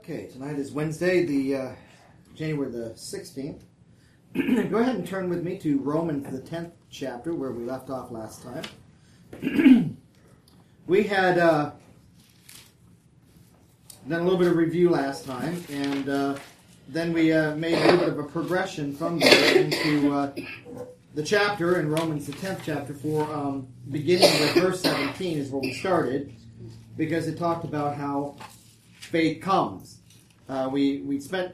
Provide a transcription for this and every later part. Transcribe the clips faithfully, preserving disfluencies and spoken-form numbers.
Okay, tonight is Wednesday, the uh, January the sixteenth. Go ahead and turn with me to Romans the tenth chapter, where we left off last time. We had uh, done a little bit of review last time, and uh, then we uh, made a little bit of a progression from there into uh, the chapter in Romans the tenth chapter, for um, beginning with verse seventeen is where we started, because it talked about how faith comes. Uh, we we spent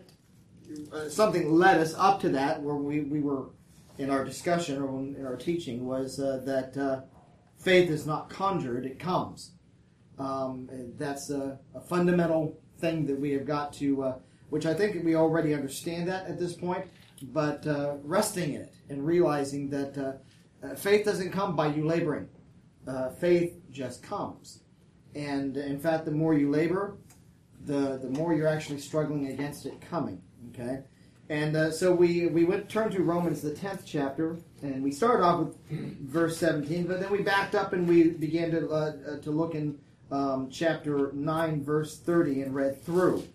uh, something led us up to that, where we, we were in our discussion or in our teaching was uh, that uh, faith is not conjured; it comes. Um, that's a, a fundamental thing that we have got to, uh, which I think we already understand that at this point. But uh, resting in it and realizing that uh, uh, faith doesn't come by you laboring; uh, faith just comes. And in fact, the more you labor, the the more you're actually struggling against it coming. Okay, and uh, so we we went turn to Romans the tenth chapter, and we started off with verse seventeen, but then we backed up and we began to uh, uh, to look in um, chapter nine, verse thirty, and read through.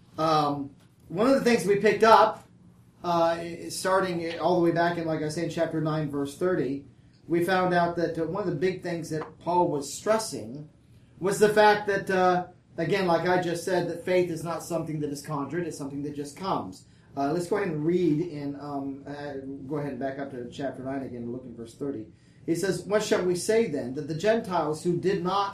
Um, one of the things we picked up, uh, starting all the way back in, like I say, in chapter nine, verse thirty, we found out that uh, one of the big things that Paul was stressing was the fact that. Uh, Again, like I just said, that faith is not something that is conjured; it's something that just comes. Uh, let's go ahead and read in. Um, uh, go ahead and back up to chapter nine again, and look in verse thirty. He says, "What shall we say then? That the Gentiles who did not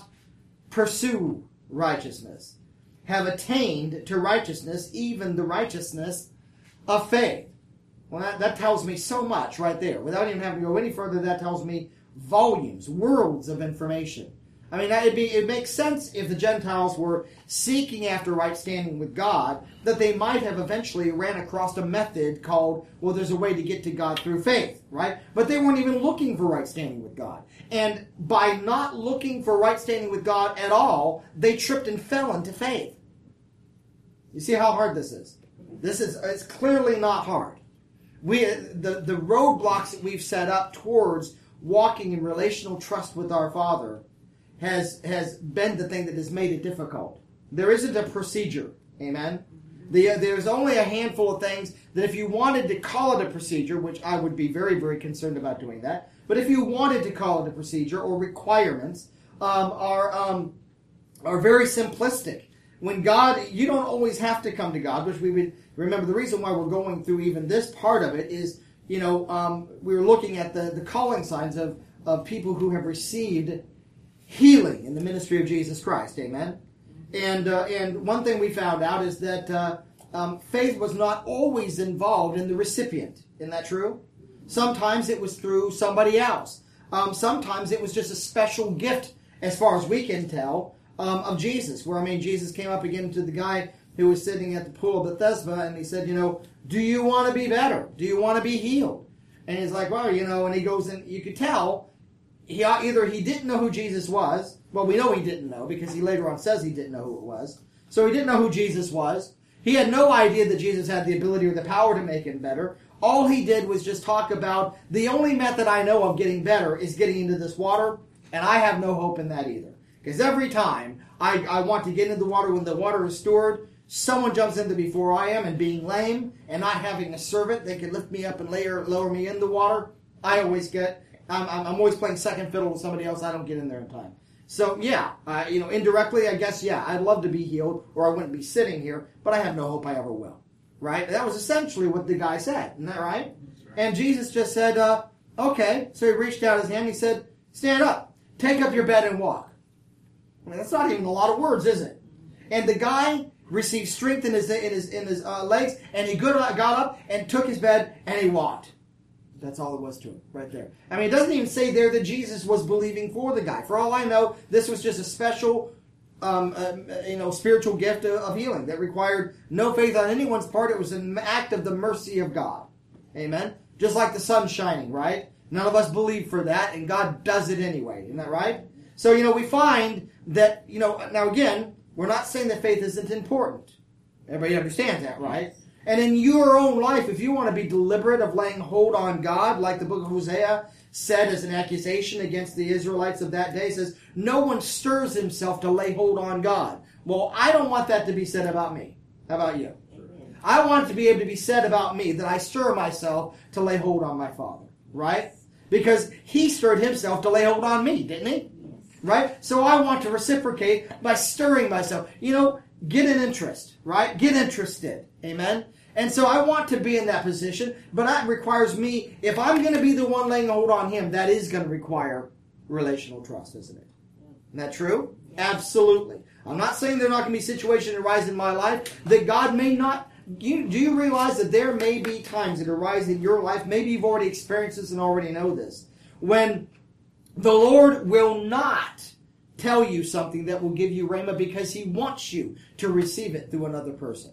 pursue righteousness have attained to righteousness, even the righteousness of faith." Well, that, that tells me so much right there. Without even having to go any further, that tells me volumes, worlds of information. I mean, it'd be, it makes sense if the Gentiles were seeking after right standing with God, that they might have eventually ran across a method called, well, there's a way to get to God through faith, right? But they weren't even looking for right standing with God. And by not looking for right standing with God at all, they tripped and fell into faith. You see how hard this is? This is, it's clearly not hard. We, the, the roadblocks that we've set up towards walking in relational trust with our Father has has been the thing that has made it difficult. There isn't a procedure. Amen? The, uh, there's only a handful of things that if you wanted to call it a procedure, which I would be very, very concerned about doing that, but if you wanted to call it a procedure or requirements, um, are, um, are very simplistic. When God, you don't always have to come to God, which we would remember the reason why we're going through even this part of it is, you know, um, we were looking at the, the calling signs of, of people who have received healing in the ministry of Jesus Christ, amen? And uh, and one thing we found out is that uh, um, faith was not always involved in the recipient. Isn't that true? Sometimes it was through somebody else. Um, sometimes it was just a special gift, as far as we can tell, um, of Jesus. Where, I mean, Jesus came up again to the guy who was sitting at the pool of Bethesda, and he said, you know, do you want to be better? Do you want to be healed? And he's like, well, you know, and he goes in, you could tell, He either he didn't know who Jesus was. Well, we know he didn't know because he later on says he didn't know who it was. So he didn't know who Jesus was. He had no idea that Jesus had the ability or the power to make him better. All he did was just talk about, the only method I know of getting better is getting into this water, and I have no hope in that either. Because every time I, I want to get into the water when the water is stored, someone jumps into before I am, and being lame and not having a servant that can lift me up and layer, lower me in the water, I always get... I'm, I'm always playing second fiddle with somebody else. I don't get in there in time. So, yeah, uh, you know, indirectly, I guess, yeah, I'd love to be healed, or I wouldn't be sitting here, but I have no hope I ever will. Right? That was essentially what the guy said. Isn't that right? Right. And Jesus just said, uh, okay. So he reached out his hand and he said, stand up, take up your bed and walk. I mean, that's not even a lot of words, is it? And the guy received strength in his in his, in his uh, legs, and he got up and took his bed and he walked. That's all it was to him, right there. I mean, it doesn't even say there that Jesus was believing for the guy. For all I know, this was just a special, um, uh, you know, spiritual gift of, of healing that required no faith on anyone's part. It was an act of the mercy of God. Amen? Just like the sun shining, right? None of us believe for that, and God does it anyway. Isn't that right? So, you know, we find that, you know, now again, we're not saying that faith isn't important. Everybody understands that, right? And in your own life, if you want to be deliberate of laying hold on God, like the book of Hosea said as an accusation against the Israelites of that day, says, no one stirs himself to lay hold on God. Well, I don't want that to be said about me. How about you? Amen. I want it to be able to be said about me that I stir myself to lay hold on my Father. Right? Because He stirred Himself to lay hold on me, didn't He? Right? So I want to reciprocate by stirring myself. You know, get an interest, right? Get interested. Amen? And so I want to be in that position, but that requires me, if I'm going to be the one laying hold on Him, that is going to require relational trust, isn't it? Isn't that true? Absolutely. I'm not saying there are not going to be situations that arise in my life that God may not. You, do you realize that there may be times that arise in your life, maybe you've already experienced this and already know this, when the Lord will not tell you something that will give you rhema because He wants you to receive it through another person.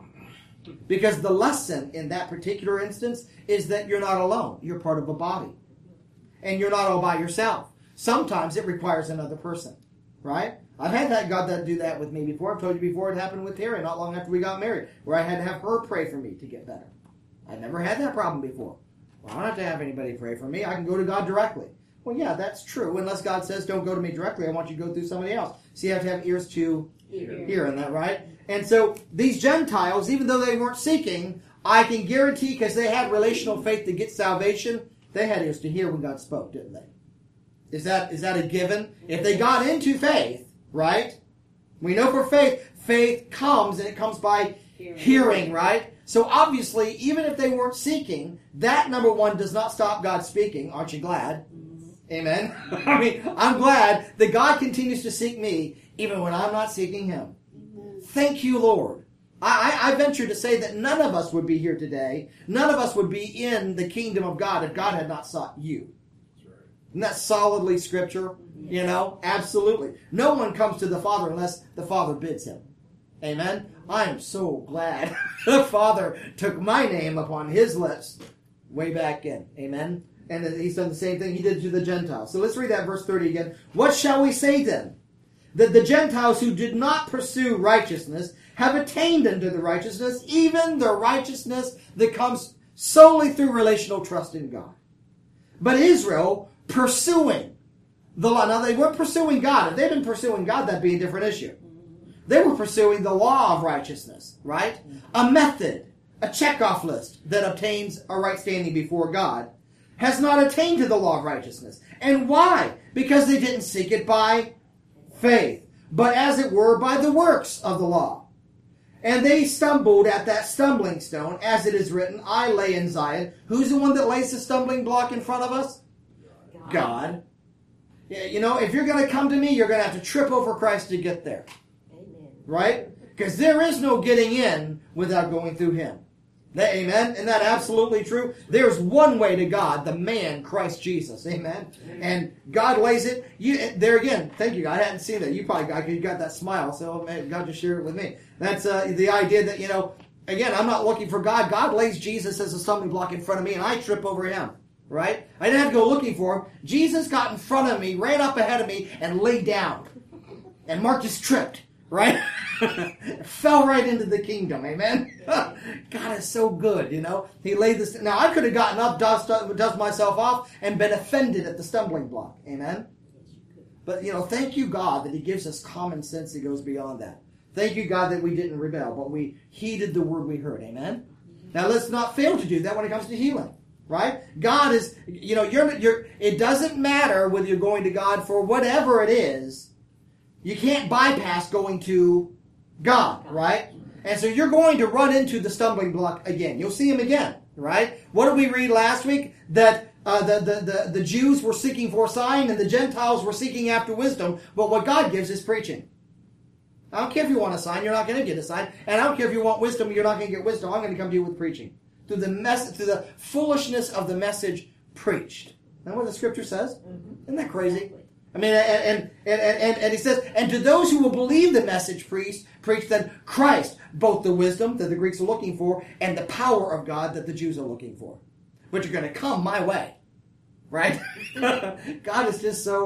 Because the lesson in that particular instance is that you're not alone. You're part of a body. And you're not all by yourself. Sometimes it requires another person. Right? I've had that God that do that with me before. I've told you before it happened with Terry not long after we got married, where I had to have her pray for me to get better. I'd never had that problem before. Well, I don't have to have anybody pray for me. I can go to God directly. Well, yeah, that's true. Unless God says, don't go to me directly. I want you to go through somebody else. So you have to have ears to hear. hear isn't that right? And so these Gentiles, even though they weren't seeking, I can guarantee, because they had relational faith to get salvation, they had ears to hear when God spoke, didn't they? Is that is that a given? If they got into faith, right? We know for faith, faith comes, and it comes by hearing, hearing right? So obviously, even if they weren't seeking, that, number one, does not stop God speaking. Aren't you glad? Amen? I mean, I'm glad that God continues to seek me even when I'm not seeking Him. Thank you, Lord. I, I, I venture to say that none of us would be here today. None of us would be in the kingdom of God if God had not sought you. Isn't that solidly Scripture? You know, absolutely. No one comes to the Father unless the Father bids him. Amen? I am so glad the Father took my name upon His lips way back in. Amen? And He's done the same thing He did to the Gentiles. So let's read that verse thirty again. What shall we say then? That the Gentiles who did not pursue righteousness have attained unto the righteousness, even the righteousness that comes solely through relational trust in God. But Israel pursuing the law. Now, they weren't pursuing God. If they'd been pursuing God, that'd be a different issue. They were pursuing the law of righteousness, right? A method, a checkoff list that obtains a right standing before God has not attained to the law of righteousness. And why? Because they didn't seek it by faith, but as it were by the works of the law. And they stumbled at that stumbling stone, as it is written, I lay in Zion. Who's the one that lays the stumbling block in front of us? God. God. You know, if you're going to come to me, you're going to have to trip over Christ to get there. Amen. Right? Because there is no getting in without going through Him. That, amen? Isn't that absolutely true? There's one way to God, the man, Christ Jesus. Amen? And God lays it. You, there again, thank you. I hadn't seen that. You probably got, you got that smile, so man, God just shared it with me. That's uh, the idea that, you know, again, I'm not looking for God. God lays Jesus as a stumbling block in front of me, and I trip over Him. Right? I didn't have to go looking for Him. Jesus got in front of me, ran up ahead of me, and laid down. And Mark just tripped. Right? Fell right into the kingdom. Amen? God is so good, you know. He laid this. Now, I could have gotten up, dust, dust myself off, and been offended at the stumbling block. Amen? But, you know, thank you, God, that He gives us common sense that goes beyond that. Thank you, God, that we didn't rebel, but we heeded the word we heard. Amen? Now, let's not fail to do that when it comes to healing. Right? God is, you know, you're, you're, it doesn't matter whether you're going to God for whatever it is. You can't bypass going to God, right? And so you're going to run into the stumbling block again. You'll see Him again, right? What did we read last week? That uh, the, the, the, the Jews were seeking for a sign and the Gentiles were seeking after wisdom. But what God gives is preaching. I don't care if you want a sign, you're not going to get a sign. And I don't care if you want wisdom, you're not going to get wisdom. I'm going to come to you with preaching. Through the mess, through the foolishness of the message preached. Isn't that what the Scripture says? Mm-hmm. Isn't that crazy? I mean, and, and, and, and he says, and to those who will believe the message preached, preached then Christ, both the wisdom that the Greeks are looking for and the power of God that the Jews are looking for, which are going to come my way. Right? God is just so,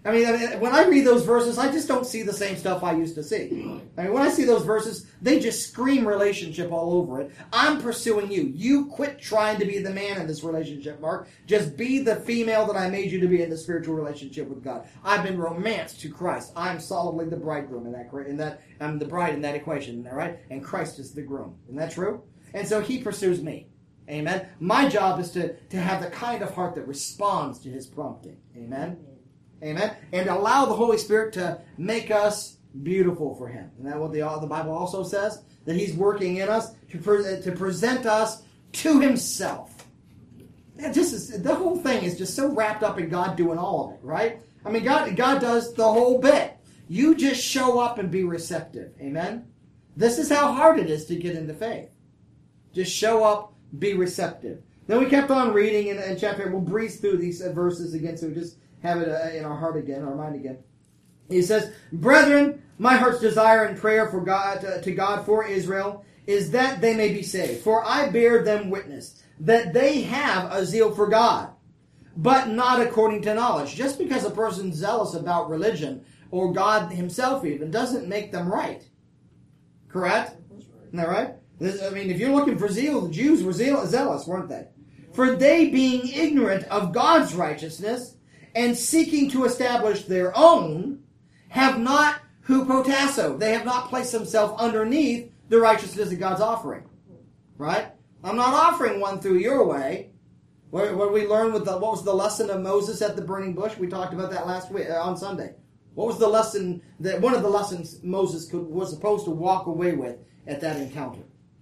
I mean, I mean, when I read those verses, I just don't see the same stuff I used to see. I mean, when I see those verses, they just scream relationship all over it. I'm pursuing you. You quit trying to be the man in this relationship, Mark. Just be the female that I made you to be in the spiritual relationship with God. I've been romanced to Christ. I'm solidly the bridegroom in that. In that, I'm the bride in that equation. Isn't that right? And Christ is the groom. Isn't that true? And so He pursues me. Amen. My job is to, to have the kind of heart that responds to His prompting. Amen. Amen. And allow the Holy Spirit to make us beautiful for Him. Isn't that what the, the Bible also says? That He's working in us to, pre- to present us to Himself. And just is, the whole thing is just so wrapped up in God doing all of it, right? I mean, God, God does the whole bit. You just show up and be receptive. Amen? This is how hard it is to get into faith. Just show up, be receptive. Then we kept on reading in, in chapter. We'll breeze through these verses again, so we just have it uh, in our heart again, our mind again. He says, "Brethren, my heart's desire and prayer for God uh, to God for Israel is that they may be saved. For I bear them witness that they have a zeal for God, but not according to knowledge." Just because a person's zealous about religion or God Himself even doesn't make them right. Correct? Isn't that right? This, I mean, if you're looking for zeal, the Jews were zeal- zealous, weren't they? "For they, being ignorant of God's righteousness and seeking to establish their own, have not hupotasso." They have not placed themselves underneath the righteousness of God's offering. Right? I'm not offering one through your way. What, what we learned with the, what was the lesson of Moses at the burning bush? We talked about that last week uh, on Sunday. What was the lesson that one of the lessons Moses could, was supposed to walk away with at that encounter?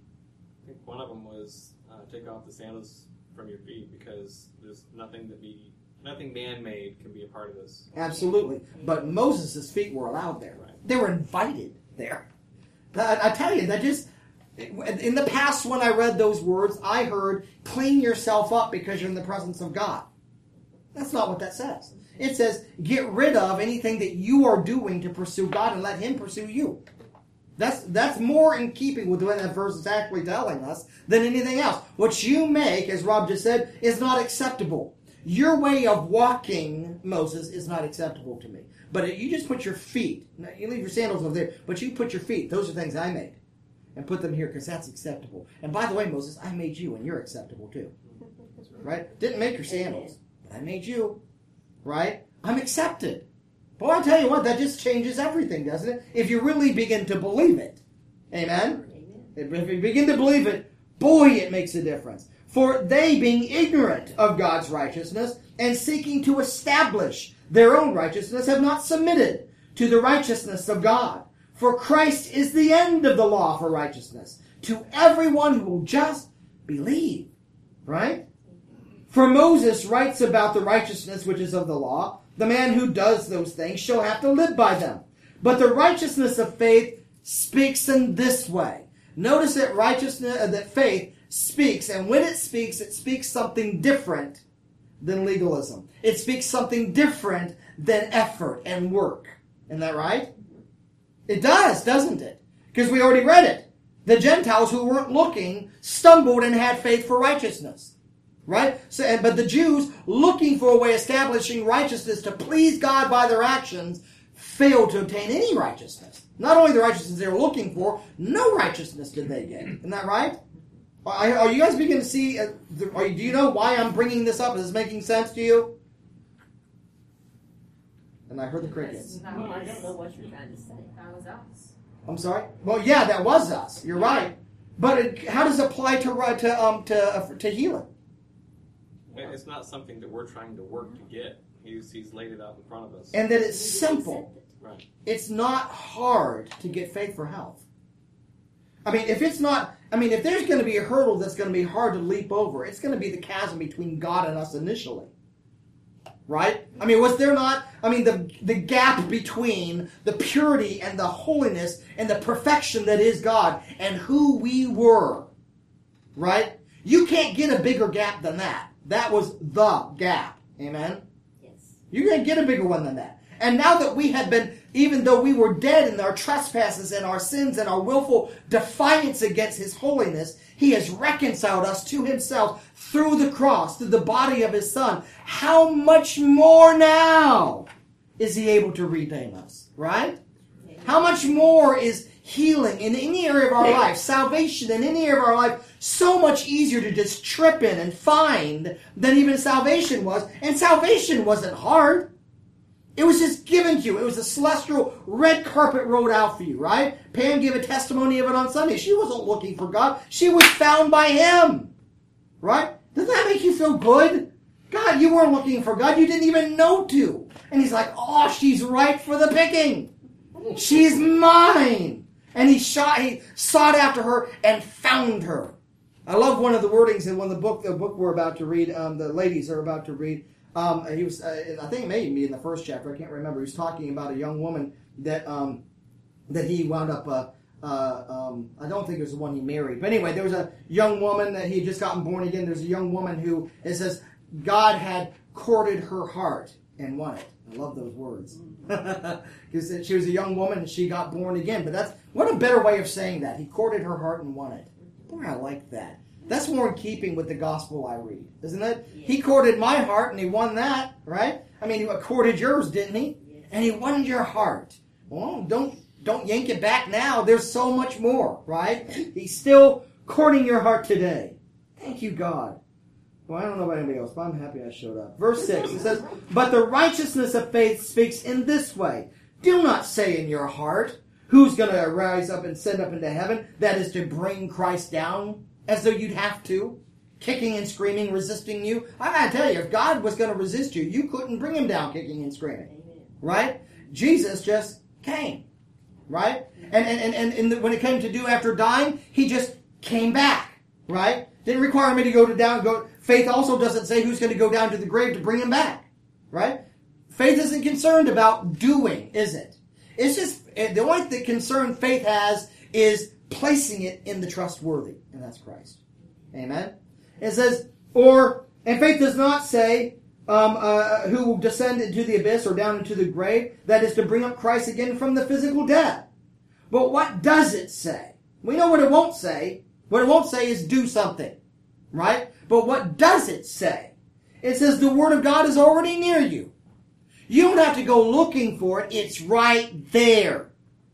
I think one of them was uh, take off the sandals from your feet, because there's nothing that be nothing man-made can be a part of this. Absolutely. But Moses' feet were allowed there. Right. They were invited there. I, I tell you, that just, in the past when I read those words, I heard, clean yourself up because you're in the presence of God. That's not what that says. It says, get rid of anything that you are doing to pursue God and let Him pursue you. That's that's more in keeping with what that verse is actually telling us than anything else. What you make, as Rob just said, is not acceptable. Your way of walking, Moses, is not acceptable to me. But you just put your feet, you leave your sandals over there, but you put your feet, those are things I made, and put them here because that's acceptable. And by the way, Moses, I made you and you're acceptable too. Right? Didn't make your sandals, but I made you. Right? I'm accepted. Boy, I'll tell you what, that just changes everything, doesn't it? If you really begin to believe it. Amen? Amen. If you begin to believe it, boy, it makes a difference. "For they, being ignorant of God's righteousness and seeking to establish their own righteousness, have not submitted to the righteousness of God. For Christ is the end of the law for righteousness to everyone who will just believe." Right? "For Moses writes about the righteousness which is of the law. The man who does those things shall have to live by them. But the righteousness of faith speaks in this way." Notice that righteousness, uh, that faith speaks, and when it speaks, it speaks something different than legalism. It speaks something different than effort and work. Isn't that right? It does, doesn't it? Because we already read it. The Gentiles who weren't looking stumbled and had faith for righteousness. Right? So, and, but the Jews, looking for a way establishing righteousness to please God by their actions, failed to obtain any righteousness. Not only the righteousness they were looking for, no righteousness did they get. Isn't that right? Are, are you guys beginning to see, uh, the, are, do you know why I'm bringing this up? Is this making sense to you? And I heard the crickets. No, I don't know what you're trying to say. That was us. I'm sorry? Well, yeah, that was us. You're right. But it, how does it apply to, to, um, to, uh, to healing? It's not something that we're trying to work to get. He's, he's laid it out in front of us. And that it's simple. Right. It's not hard to get faith for health. I mean, if it's not, I mean, if there's going to be a hurdle that's going to be hard to leap over, it's going to be the chasm between God and us initially. Right? I mean, was there not, I mean, the, the gap between the purity and the holiness and the perfection that is God and who we were. Right? You can't get a bigger gap than that. That was the gap. Amen? Yes. You're going to get a bigger one than that. And now that we have been, even though we were dead in our trespasses and our sins and our willful defiance against His holiness, He has reconciled us to Himself through the cross, through the body of His Son. How much more now is he able to redeem us, right? How much more is healing in any area of our life, salvation in any area of our life, so much easier to just trip in and find than even salvation was. And salvation wasn't hard. It was just given to you. It was a celestial red carpet rolled out for you, right? Pam gave a testimony of it on Sunday. She wasn't looking for God. She was found by Him, right? Doesn't that make you feel good? God, you weren't looking for God. You didn't even know to. And He's like, oh, she's right for the picking. She's mine. And he shot, he sought after her and found her. I love one of the wordings in one of the book, the book we're about to read, um, the ladies are about to read. Um, he was, uh, I think it may be in the first chapter, I can't remember. He was talking about a young woman that um, that he wound up, uh, uh, um, I don't think it was the one he married. But anyway, there was a young woman that he had just gotten born again. There's a young woman who, it says, God had courted her heart and won it. I love those words. Because she was a young woman and she got born again. But that's, what a better way of saying that. He courted her heart and won it. Boy, I like that. That's more in keeping with the gospel I read, isn't it? Yeah. He courted my heart and he won that, right? I mean, he courted yours, didn't he? Yes. And he won your heart. Well, don't don't yank it back now. There's so much more, right? He's still courting your heart today. Thank you, God. Well, I don't know about anybody else, but I'm happy I showed up. Verse six, it says, but the righteousness of faith speaks in this way. Do not say in your heart, who's going to rise up and send up into heaven? That is to bring Christ down. As though you'd have to. Kicking and screaming, resisting you. I gotta tell you, if God was going to resist you, you couldn't bring Him down kicking and screaming. Amen. Right? Jesus just came. Right? And, and, and, and when it came to do after dying, He just came back. Right? Didn't require me to go to down. Go. Faith also doesn't say who's going to go down to the grave to bring Him back. Right? Faith isn't concerned about doing, is it? It's just, the only thing concern faith has is placing it in the trustworthy, and that's Christ. Amen? It says, or, and faith does not say, um, uh, who will descend into the abyss or down into the grave, that is to bring up Christ again from the physical death. But what does it say? We know what it won't say. What it won't say is do something, right? But what does it say? It says the Word of God is already near you. You don't have to go looking for it. It's right there.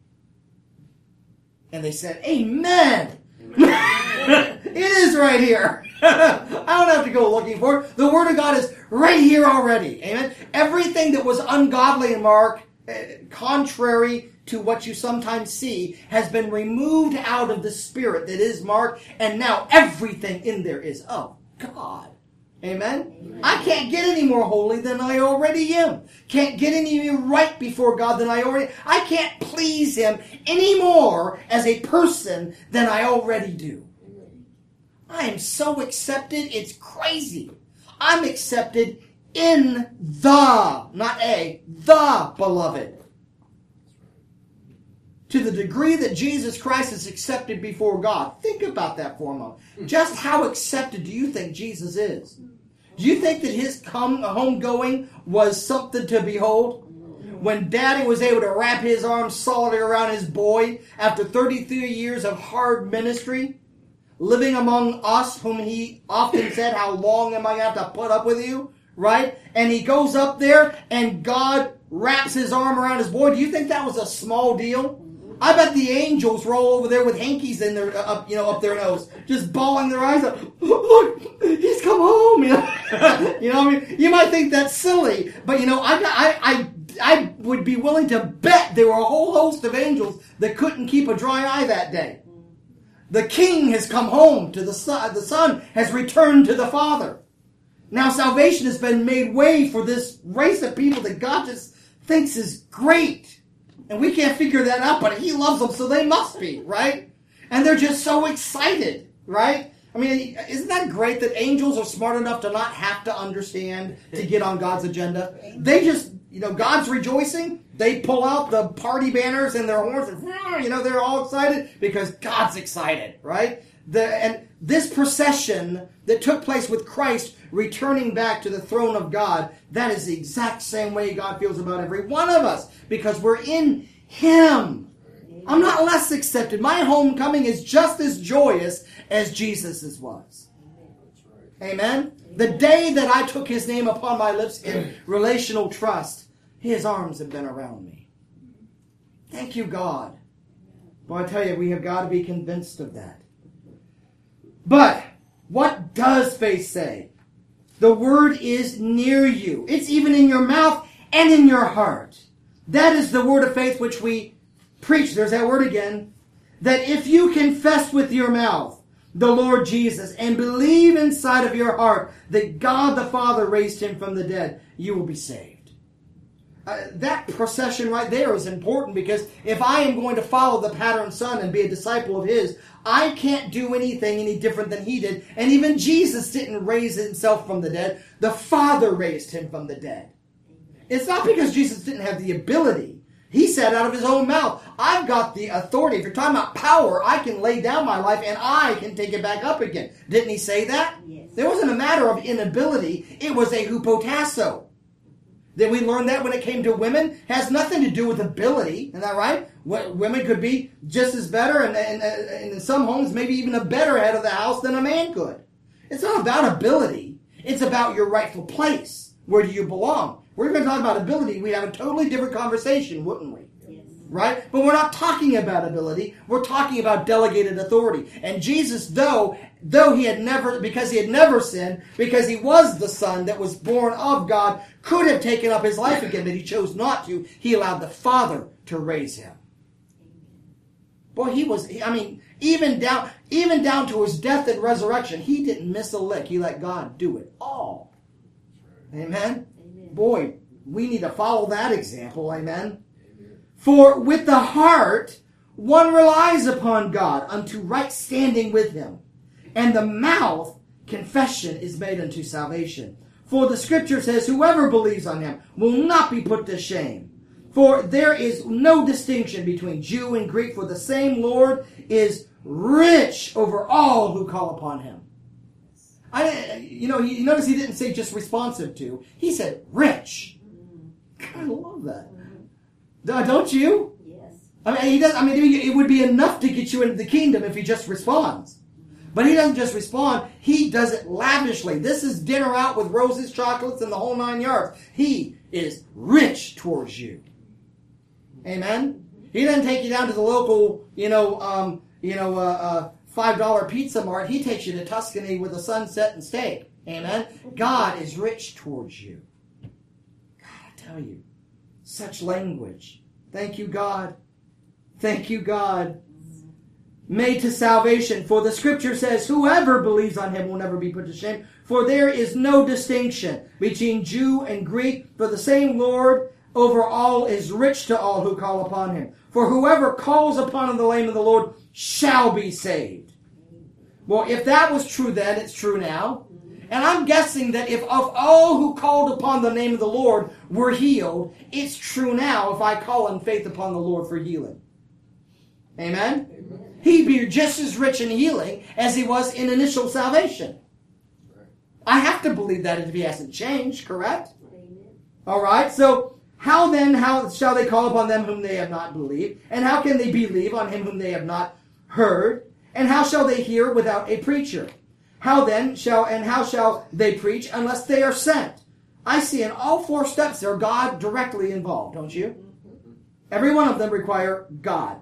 And they said, Amen. Amen. It is right here. I don't have to go looking for it. The Word of God is right here already. Amen. Everything that was ungodly in Mark, uh, contrary to what you sometimes see, has been removed out of the spirit that is Mark. And now everything in there is of God. Amen? Amen? I can't get any more holy than I already am. Can't get any right before God than I already... I can't please Him any more as a person than I already do. I am so accepted, it's crazy. I'm accepted in the, not a, the beloved. To the degree that Jesus Christ is accepted before God. Think about that for a moment. Just how accepted do you think Jesus is? Do you think that His homegoing was something to behold? When Daddy was able to wrap His arms solidly around His boy after thirty-three years of hard ministry, living among us, whom He often said, how long am I going to have to put up with you? Right? And He goes up there and God wraps His arm around His boy. Do you think that was a small deal? I bet the angels were all over there with hankies in their, up, you know, up their nose, just bawling their eyes out. Look, He's come home. You know, you know. I mean, you might think that's silly, but you know, I, I, I, I would be willing to bet there were a whole host of angels that couldn't keep a dry eye that day. The King has come home to the Son. The Son has returned to the Father. Now salvation has been made way for this race of people that God just thinks is great. And we can't figure that out, but He loves them, so they must be, right? And they're just so excited, right? I mean, isn't that great that angels are smart enough to not have to understand to get on God's agenda? They just, you know, God's rejoicing. They pull out the party banners and their horns, and, you know, they're all excited because God's excited, right? The, and this procession that took place with Christ returning back to the throne of God, that is the exact same way God feels about every one of us, because we're in Him. I'm not less accepted. My homecoming is just as joyous as Jesus's was. Amen? The day that I took His name upon my lips in relational trust, His arms have been around me. Thank you, God. Well, I tell you, we have got to be convinced of that. But what does faith say? The word is near you. It's even in your mouth and in your heart. That is the word of faith which we preach. There's that word again. That if you confess with your mouth the Lord Jesus and believe inside of your heart that God the Father raised him from the dead, you will be saved. Uh, that procession right there is important, because if I am going to follow the pattern son and be a disciple of his, I can't do anything any different than he did. And even Jesus didn't raise himself from the dead. The Father raised him from the dead. It's not because Jesus didn't have the ability. He said out of his own mouth, I've got the authority. If you're talking about power, I can lay down my life and I can take it back up again. Didn't he say that? Yes. There wasn't a matter of inability. It was a hupotasso. Then we learned that when it came to women, it has nothing to do with ability. Isn't that right? Women could be just as better, and, and, and in some homes, maybe even a better head of the house than a man could. It's not about ability. It's about your rightful place. Where do you belong? We're going to talk about ability. We'd have a totally different conversation, wouldn't we? Yes. Right? But we're not talking about ability. We're talking about delegated authority. And Jesus, though, though he had never, because he had never sinned, because he was the Son that was born of God, could have taken up his life again, but he chose not to. He allowed the Father to raise him. Boy, he was, I mean, even down, even down to his death and resurrection, he didn't miss a lick. He let God do it all. Amen? Amen. Boy, we need to follow that example. Amen? Amen. For with the heart, one relies upon God unto right standing with him. And the mouth, confession is made unto salvation. For the scripture says, whoever believes on him will not be put to shame. For there is no distinction between Jew and Greek, for the same Lord is rich over all who call upon him. I, you know, you notice he didn't say just responsive to. He said rich. I love that. Don't you? Yes. I mean, he does. I mean, it would be enough to get you into the kingdom if he just responds. But he doesn't just respond. He does it lavishly. This is dinner out with roses, chocolates, and the whole nine yards. He is rich towards you. Amen? He doesn't take you down to the local, you know, um, you know, uh, uh, five dollar pizza mart. He takes you to Tuscany with a sunset and steak. Amen? God is rich towards you. God, I tell you, such language. Thank you, God. Thank you, God. Made to salvation. For the scripture says, whoever believes on him will never be put to shame. For there is no distinction between Jew and Greek. For the same Lord over all is rich to all who call upon him. For whoever calls upon the name of the Lord shall be saved. Well, if that was true then, it's true now. And I'm guessing that if of all who called upon the name of the Lord were healed, it's true now if I call in faith upon the Lord for healing. Amen? Amen. He'd be just as rich in healing as he was in initial salvation. I have to believe that if he hasn't changed, correct? Amen. All right, so how then how shall they call upon them whom they have not believed? And how can they believe on him whom they have not heard? And how shall they hear without a preacher? How then shall and how shall they preach unless they are sent? I see in all four steps there God directly involved, don't you? Every one of them require God.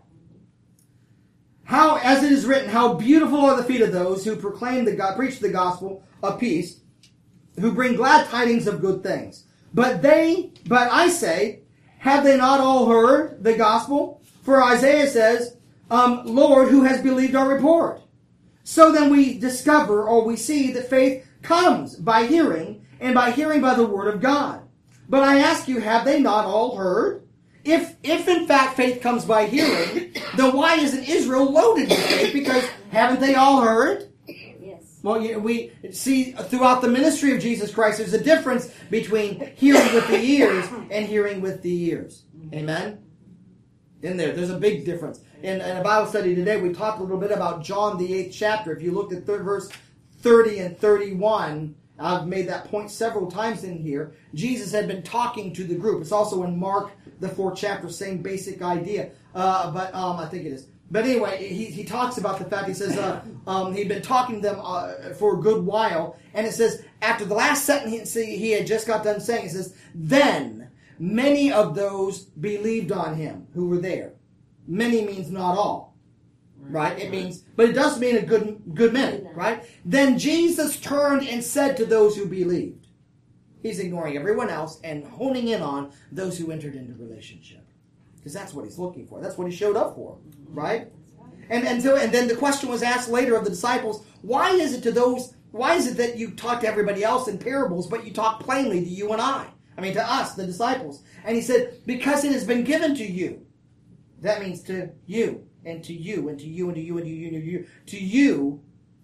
How, as it is written, how beautiful are the feet of those who proclaim the God, preach the gospel of peace, who bring glad tidings of good things. But they, but I say, have they not all heard the gospel? For Isaiah says, um, Lord, who has believed our report? So then we discover, or we see, that faith comes by hearing, and by hearing by the word of God. But I ask you, have they not all heard? If, if in fact faith comes by hearing, then why isn't Israel loaded with faith? Because haven't they all heard? Yes. Well, we see throughout the ministry of Jesus Christ, there's a difference between hearing with the ears and hearing with the ears. Amen? In there, there's a big difference. In, in a Bible study today, we talked a little bit about John, the eighth chapter. If you looked at third verse thirty and thirty-one, I've made that point several times in here. Jesus had been talking to the group. It's also in Mark, the fourth chapter, same basic idea. Uh, but um, I think it is. But anyway, he, he talks about the fact, he says, uh, um, he'd been talking to them uh, for a good while. And it says, after the last sentence he, he had just got done saying, it says, then many of those believed on him who were there. Many means not all. Right? It means, but it does mean a good, good many. Right? Then Jesus turned and said to those who believed. He's ignoring everyone else and honing in on those who entered into relationship. Because that's what he's looking for. That's what he showed up for. Right? And, and, so, and then the question was asked later of the disciples, why is it to those, why is it that you talk to everybody else in parables, but you talk plainly to you and I? I mean, to us, the disciples. And he said, because it has been given to you. That means to you, and to you, and to you, and to you, and to you, and to you, to you,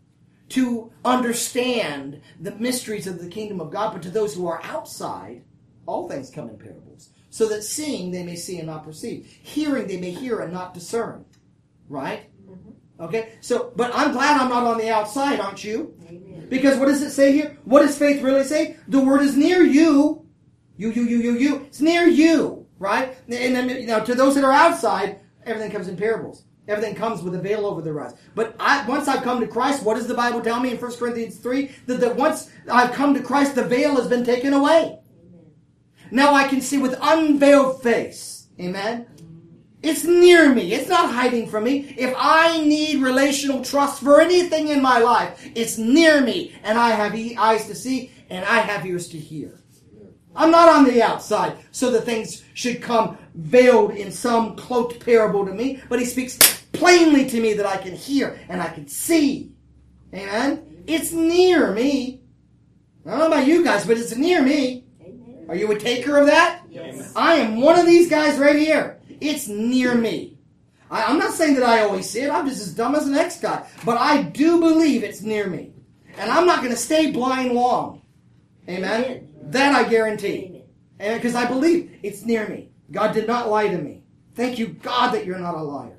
to understand the mysteries of the kingdom of God. But to those who are outside, all things come in parables. So that seeing they may see and not perceive. Hearing they may hear and not discern. Right? Mm-hmm. Okay? So, but I'm glad I'm not on the outside, aren't you? Amen. Because what does it say here? What does faith really say? The word is near you. You, you, you, you, you. It's near you. Right? And then, you know, to those that are outside, everything comes in parables. Everything comes with a veil over their eyes. But I, once I've come to Christ, what does the Bible tell me in First Corinthians three? That, that once I've come to Christ, the veil has been taken away. Amen. Now I can see with unveiled face. Amen? It's near me. It's not hiding from me. If I need relational trust for anything in my life, it's near me. And I have eyes to see and I have ears to hear. I'm not on the outside, so the things should come veiled in some cloaked parable to me, but he speaks plainly to me that I can hear and I can see. Amen? It's near me. I don't know about you guys, but it's near me. Amen. Are you a taker of that? Yes. I am one of these guys right here. It's near me. I, I'm not saying that I always see it. I'm just as dumb as the next guy. But I do believe it's near me. And I'm not going to stay blind long. Amen? Amen. That I guarantee. And because I believe it's near me. God did not lie to me. Thank you, God, that you're not a liar.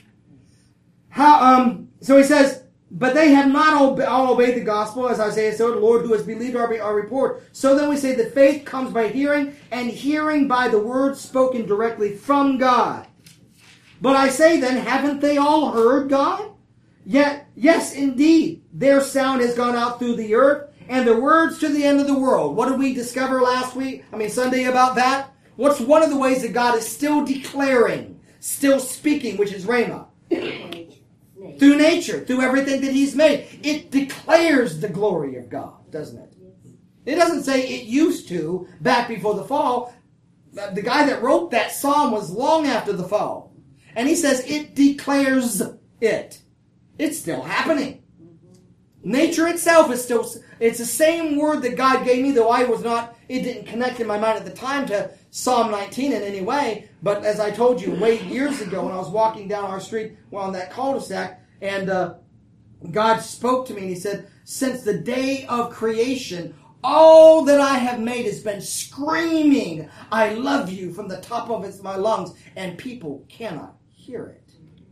How? Um. So he says, but they have not all, all obeyed the gospel, as Isaiah said, the Lord who has believed our, our report. So then we say that faith comes by hearing, and hearing by the word spoken directly from God. But I say then, haven't they all heard God? Yet, yes, indeed, their sound has gone out through the earth, and the words to the end of the world. What did we discover last week? I mean, Sunday about that? What's one of the ways that God is still declaring, still speaking, which is Rhema? Nature. Through nature, through everything that he's made. It declares the glory of God, doesn't it? It doesn't say it used to, back before the fall. The guy that wrote that psalm was long after the fall. And he says it declares it. It's still happening. Nature itself is still, it's the same word that God gave me, though I was not, it didn't connect in my mind at the time to Psalm nineteen in any way. But as I told you way years ago when I was walking down our street, well, on that cul-de-sac, and uh, God spoke to me and he said, since the day of creation, all that I have made has been screaming, I love you from the top of its, my lungs, and people cannot hear it.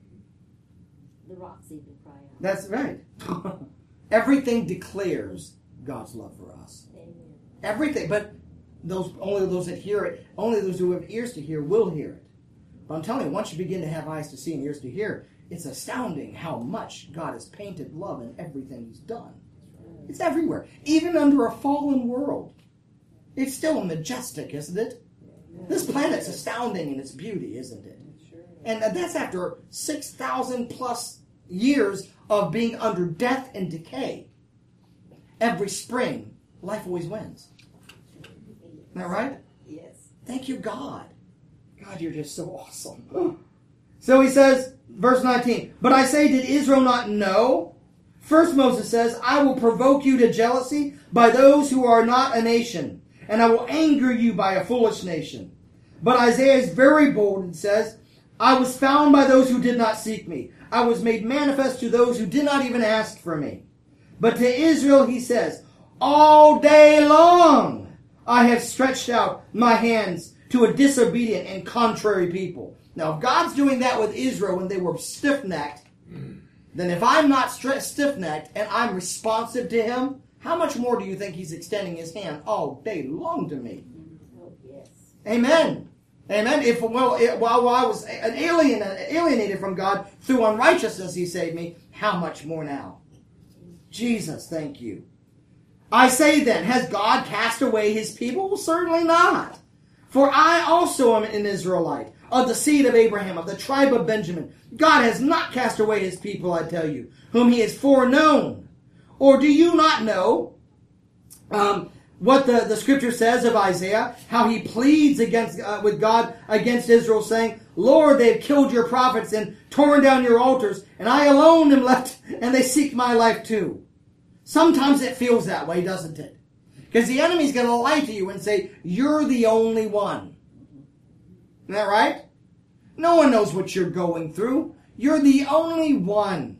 The rocks even cry out. That's right. Everything declares God's love for us. Amen. Everything. But those only those that hear it, only those who have ears to hear will hear it. But I'm telling you, once you begin to have eyes to see and ears to hear, it's astounding how much God has painted love in everything he's done. It's everywhere. Even under a fallen world. It's still majestic, isn't it? This planet's astounding in its beauty, isn't it? And that's after six thousand plus years of being under death and decay. Every spring, life always wins. Isn't that right? Yes. Thank you, God. God, you're just so awesome. So he says, verse nineteen, but I say, did Israel not know? First Moses says, I will provoke you to jealousy by those who are not a nation, and I will anger you by a foolish nation. But Isaiah is very bold and says, I was found by those who did not seek me. I was made manifest to those who did not even ask for me. But to Israel he says, all day long I have stretched out my hands to a disobedient and contrary people. Now, if God's doing that with Israel when they were stiff-necked, then if I'm not stiff-necked and I'm responsive to him, how much more do you think he's extending his hand all day long to me? Oh, yes. Amen. Amen. If well, it, while, while I was an alien, alienated from God through unrighteousness, he saved me. How much more now? Jesus, thank you. I say then, has God cast away his people? Well, certainly not. For I also am an Israelite, of the seed of Abraham, of the tribe of Benjamin. God has not cast away his people, I tell you, whom he has foreknown. Or do you not know um, what the, the scripture says of Isaiah, how he pleads against uh, with God against Israel, saying, Lord, they have killed your prophets and torn down your altars, and I alone am left, and they seek my life too. Sometimes it feels that way, doesn't it? Because the enemy's going to lie to you and say, you're the only one. Isn't that right? No one knows what you're going through. You're the only one.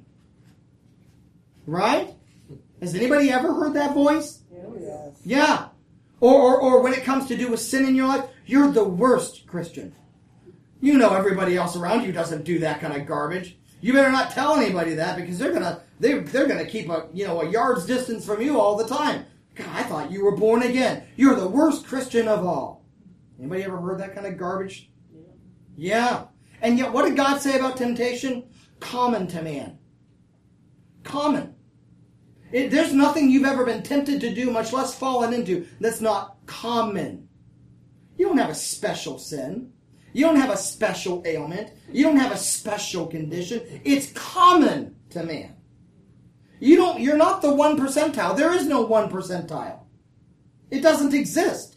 Right? Has anybody ever heard that voice? Oh, yes. Yeah. Or, or, or when it comes to do with sin in your life, you're the worst Christian. You know everybody else around you doesn't do that kind of garbage. You better not tell anybody that, because they're gonna they they're gonna keep a you know a yard's distance from you all the time. God, I thought you were born again. You're the worst Christian of all. Anybody ever heard that kind of garbage? Yeah. Yeah. And yet, what did God say about temptation? Common to man. Common. It, there's nothing you've ever been tempted to do, much less fallen into, that's not common. You don't have a special sin. You don't have a special ailment. You don't have a special condition. It's common to man. You don't, you're not the one percentile. There is no one percentile. It doesn't exist.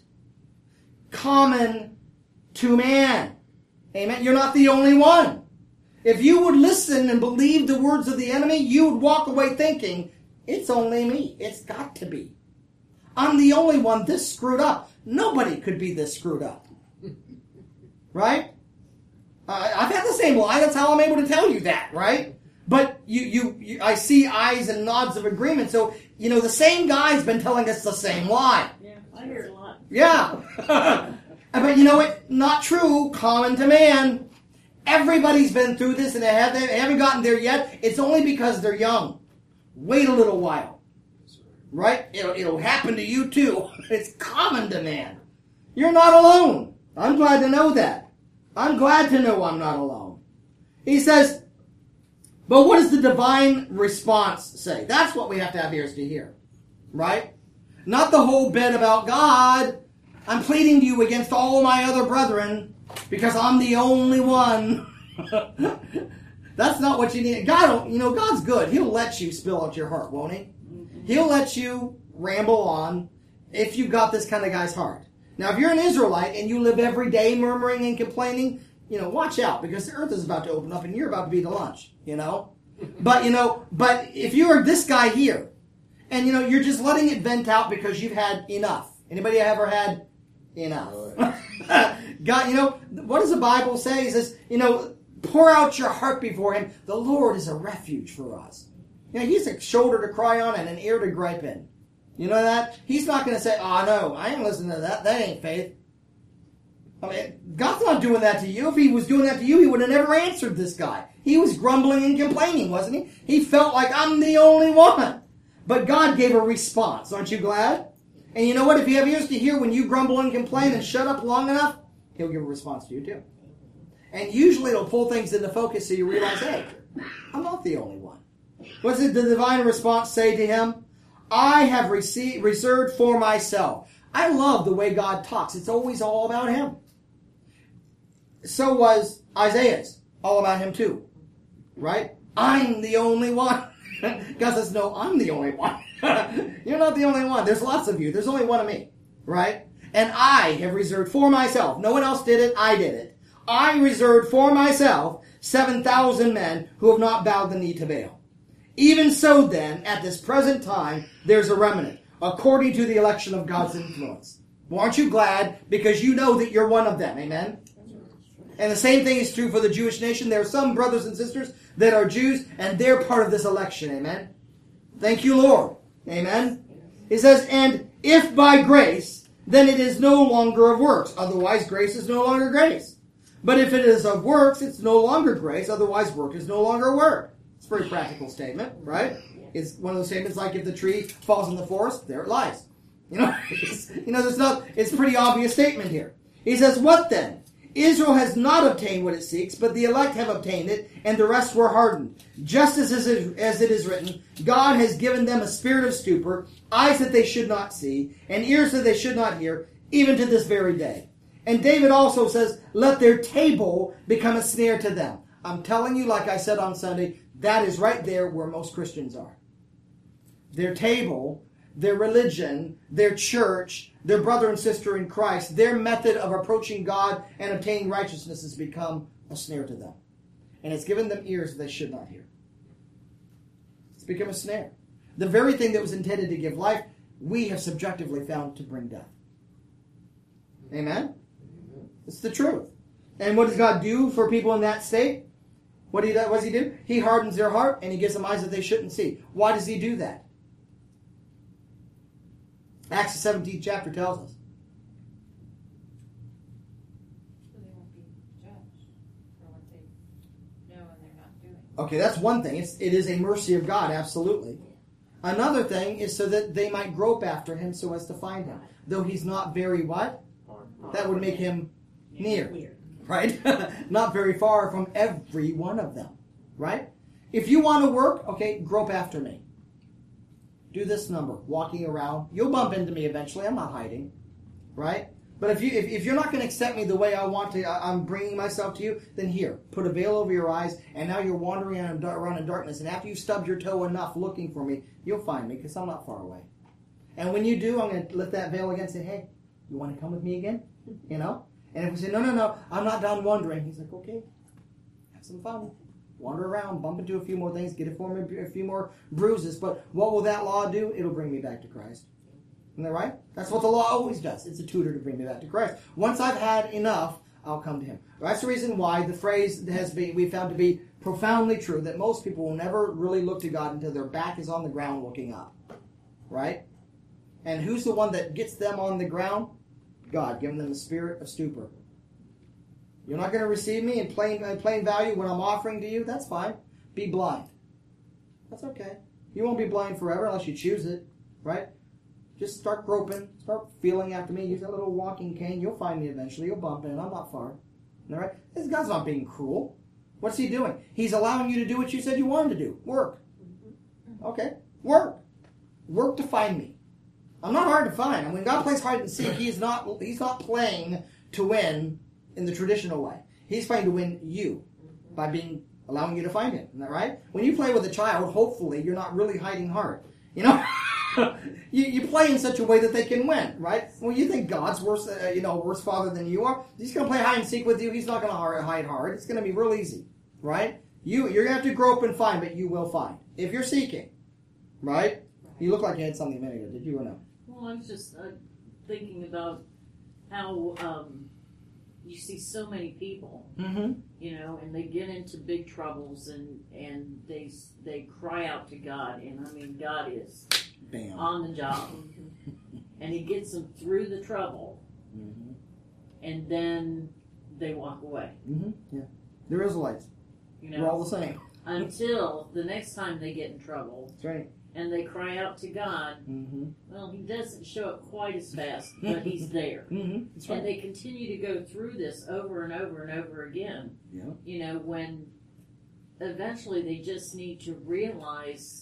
Common to man. Amen. You're not the only one. If you would listen and believe the words of the enemy, you would walk away thinking, it's only me. It's got to be. I'm the only one this screwed up. Nobody could be this screwed up. Right? Uh, I've had the same lie. That's how I'm able to tell you that, right? But you, you, you, I see eyes and nods of agreement. So, you know, the same guy's been telling us the same lie. Yeah, I hear it a lot. Yeah. But you know what? Not true. Common to man. Everybody's been through this and they haven't, they haven't gotten there yet. It's only because they're young. Wait a little while. Right? It'll, it'll happen to you too. It's common to man. You're not alone. I'm glad to know that. I'm glad to know I'm not alone. He says, but what does the divine response say? That's what we have to have ears to hear. Right? Not the whole bit about God. I'm pleading to you against all my other brethren because I'm the only one. That's not what you need. God, you know, God's good. He'll let you spill out your heart, won't he? He'll let you ramble on if you've got this kind of guy's heart. Now, if you're an Israelite and you live every day murmuring and complaining, you know, watch out, because the earth is about to open up and you're about to be to lunch, you know? But, you know, but if you are this guy here, and, you know, you're just letting it vent out because you've had enough. Anybody ever had enough? God, you know, what does the Bible say? It says, you know, pour out your heart before him. The Lord is a refuge for us. You know, he's a shoulder to cry on and an ear to gripe in. You know that? He's not going to say, oh, no, I ain't listening to that. That ain't faith. I mean, God's not doing that to you. If he was doing that to you, he would have never answered this guy. He was grumbling and complaining, wasn't he? He felt like, I'm the only one. But God gave a response. Aren't you glad? And you know what? If you have ears to hear when you grumble and complain and shut up long enough, he'll give a response to you too. And usually it'll pull things into focus so you realize, hey, I'm not the only one. What did the divine response say to him? I have received, reserved for myself. I love the way God talks. It's always all about him. So was Isaiah's. All about him too. Right? I'm the only one. God says, no, I'm the only one. You're not the only one. There's lots of you. There's only one of me. Right? And I have reserved for myself. No one else did it. I did it. I reserved for myself seven thousand men who have not bowed the knee to Baal. Even so then, at this present time, there's a remnant, according to the election of God's influence. Well, aren't you glad? Because you know that you're one of them. Amen? And the same thing is true for the Jewish nation. There are some brothers and sisters that are Jews, and they're part of this election. Amen? Thank you, Lord. Amen? He says, and if by grace, then it is no longer of works. Otherwise, grace is no longer grace. But if it is of works, it's no longer grace. Otherwise, work is no longer work. It's a very practical statement, right? It's one of those statements like if the tree falls in the forest, there it lies. You know, it's, you know, there's not. It's a pretty obvious statement here. He says, what then? Israel has not obtained what it seeks, but the elect have obtained it, and the rest were hardened. Just as as it is written, God has given them a spirit of stupor, eyes that they should not see, and ears that they should not hear, even to this very day. And David also says, let their table become a snare to them. I'm telling you, like I said on Sunday, that is right there where most Christians are. Their table, their religion, their church, their brother and sister in Christ, their method of approaching God and obtaining righteousness has become a snare to them. And it's given them ears they should not hear. It's become a snare. The very thing that was intended to give life, we have subjectively found to bring death. Amen? It's the truth. And what does God do for people in that state? What, do he, what does he do? He hardens their heart and he gives them eyes that they shouldn't see. Why does he do that? Acts the seventeenth chapter tells us. So they won't be judged for what they know and they're not doing. Okay, that's one thing. It's, it is a mercy of God, absolutely. Another thing is so that they might grope after him so as to find him. Though he's not very what? That would make him near. Right? Not very far from every one of them. Right? If you want to work, okay, grope after me. Do this number, walking around. You'll bump into me eventually. I'm not hiding. Right? But if, you, if, if you're not going to accept me the way I want to, I, I'm bringing myself to you, then here, put a veil over your eyes, and now you're wandering around in darkness. And after you've stubbed your toe enough looking for me, you'll find me because I'm not far away. And when you do, I'm going to lift that veil again and say, hey, you want to come with me again? You know? And if we say, no, no, no, I'm not done wandering, he's like, okay, have some fun. Wander around, bump into a few more things, get a few, a few more bruises. But what will that law do? It'll bring me back to Christ. Isn't that right? That's what the law always does. It's a tutor to bring me back to Christ. Once I've had enough, I'll come to him. That's the reason why the phrase has been, we found to be profoundly true, that most people will never really look to God until their back is on the ground looking up. Right? And who's the one that gets them on the ground? God, giving them the spirit of stupor. You're not going to receive me in plain, in plain value when I'm offering to you? That's fine. Be blind. That's okay. You won't be blind forever unless you choose it. Right? Just start groping. Start feeling after me. Use that little walking cane. You'll find me eventually. You'll bump in. I'm not far. All right? This God's not being cruel. What's he doing? He's allowing you to do what you said you wanted to do. Work. Okay? Work. Work to find me. I'm not hard to find. And when God plays hide and seek, he's not, he's not playing to win in the traditional way. He's playing to win you by being allowing you to find him. Isn't that right? When you play with a child, hopefully you're not really hiding hard. You know? you, you play in such a way that they can win, right? Well, you think God's worse, uh, you know, worse father than you are. He's going to play hide and seek with you. He's not going to hide hard. It's going to be real easy, right? You, you're going to have to grope and find, but you will find. If you're seeking, right? You look like you had something a minute ago. Did you or no? Well, I was just uh, thinking about how um, you see so many people, Mm-hmm. you know, and they get into big troubles and, and they they cry out to God. And, I mean, God is Bam. on the job. And he gets them through the trouble. Mm-hmm. And then they walk away. Mm-hmm. Yeah. They're Israelites. You know, We're all the same. until the next time they get in trouble. That's right. And they cry out to God. Mm-hmm. Well, he doesn't show up quite as fast, but he's there. Mm-hmm. That's right. And they continue to go through this over and over and over again. Yeah. You know, when eventually they just need to realize,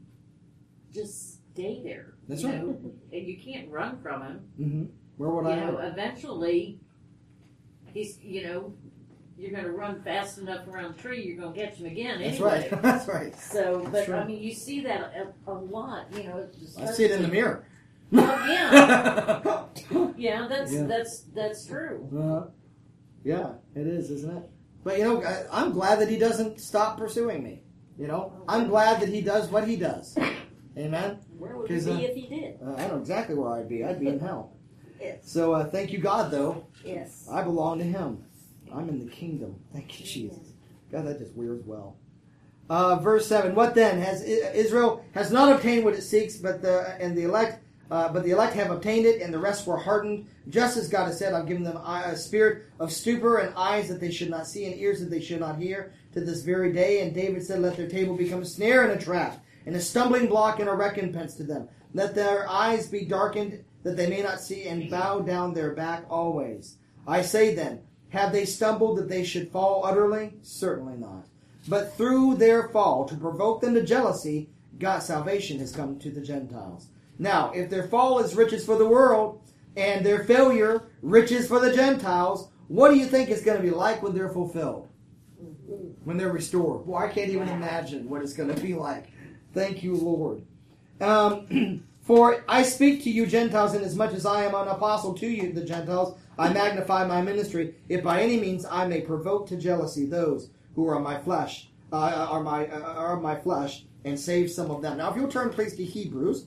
just stay there. That's you right. know? And you can't run from him. Mm-hmm. Where would You I know, hide? eventually, he's, you know, you're going to run fast enough around the tree, you're going to catch him again That's anyway. right. That's right. So, but That's right. I mean, you see that a, a lot, you know. I see it in the mirror. Well, yeah. Yeah, that's Yeah. that's that's true. Uh-huh. Yeah, it is, isn't it? But, you know, I, I'm glad that he doesn't stop pursuing me. You know, I'm glad that he does what he does. Amen? Where would you 'Cause, be uh, if he did? Uh, I know exactly where I'd be. I'd be in hell. Yes. So uh, thank you, God, though. Yes. I belong to him. I'm in the kingdom. Thank you, Jesus. God, that just wears well. Uh, verse seven. What then? Has Israel has not obtained what it seeks, but the and the elect, uh, but the elect have obtained it, and the rest were hardened. Just as God has said, I've given them a spirit of stupor and eyes that they should not see and ears that they should not hear to this very day. And David said, let their table become a snare and a trap, and a stumbling block and a recompense to them. Let their eyes be darkened that they may not see, and bow down their back always. I say then, have they stumbled that they should fall utterly? Certainly not. But through their fall, to provoke them to jealousy, God's salvation has come to the Gentiles. Now, if their fall is riches for the world, and their failure, riches for the Gentiles, what do you think it's going to be like when they're fulfilled? When they're restored? Boy, I can't even imagine what it's going to be like. Thank you, Lord. Um, For I speak to you Gentiles, inasmuch as I am an apostle to you, the Gentiles, I magnify my ministry, if by any means I may provoke to jealousy those who are my flesh, uh, are my uh, are my flesh, and save some of them. Now, if you'll turn, please, to Hebrews.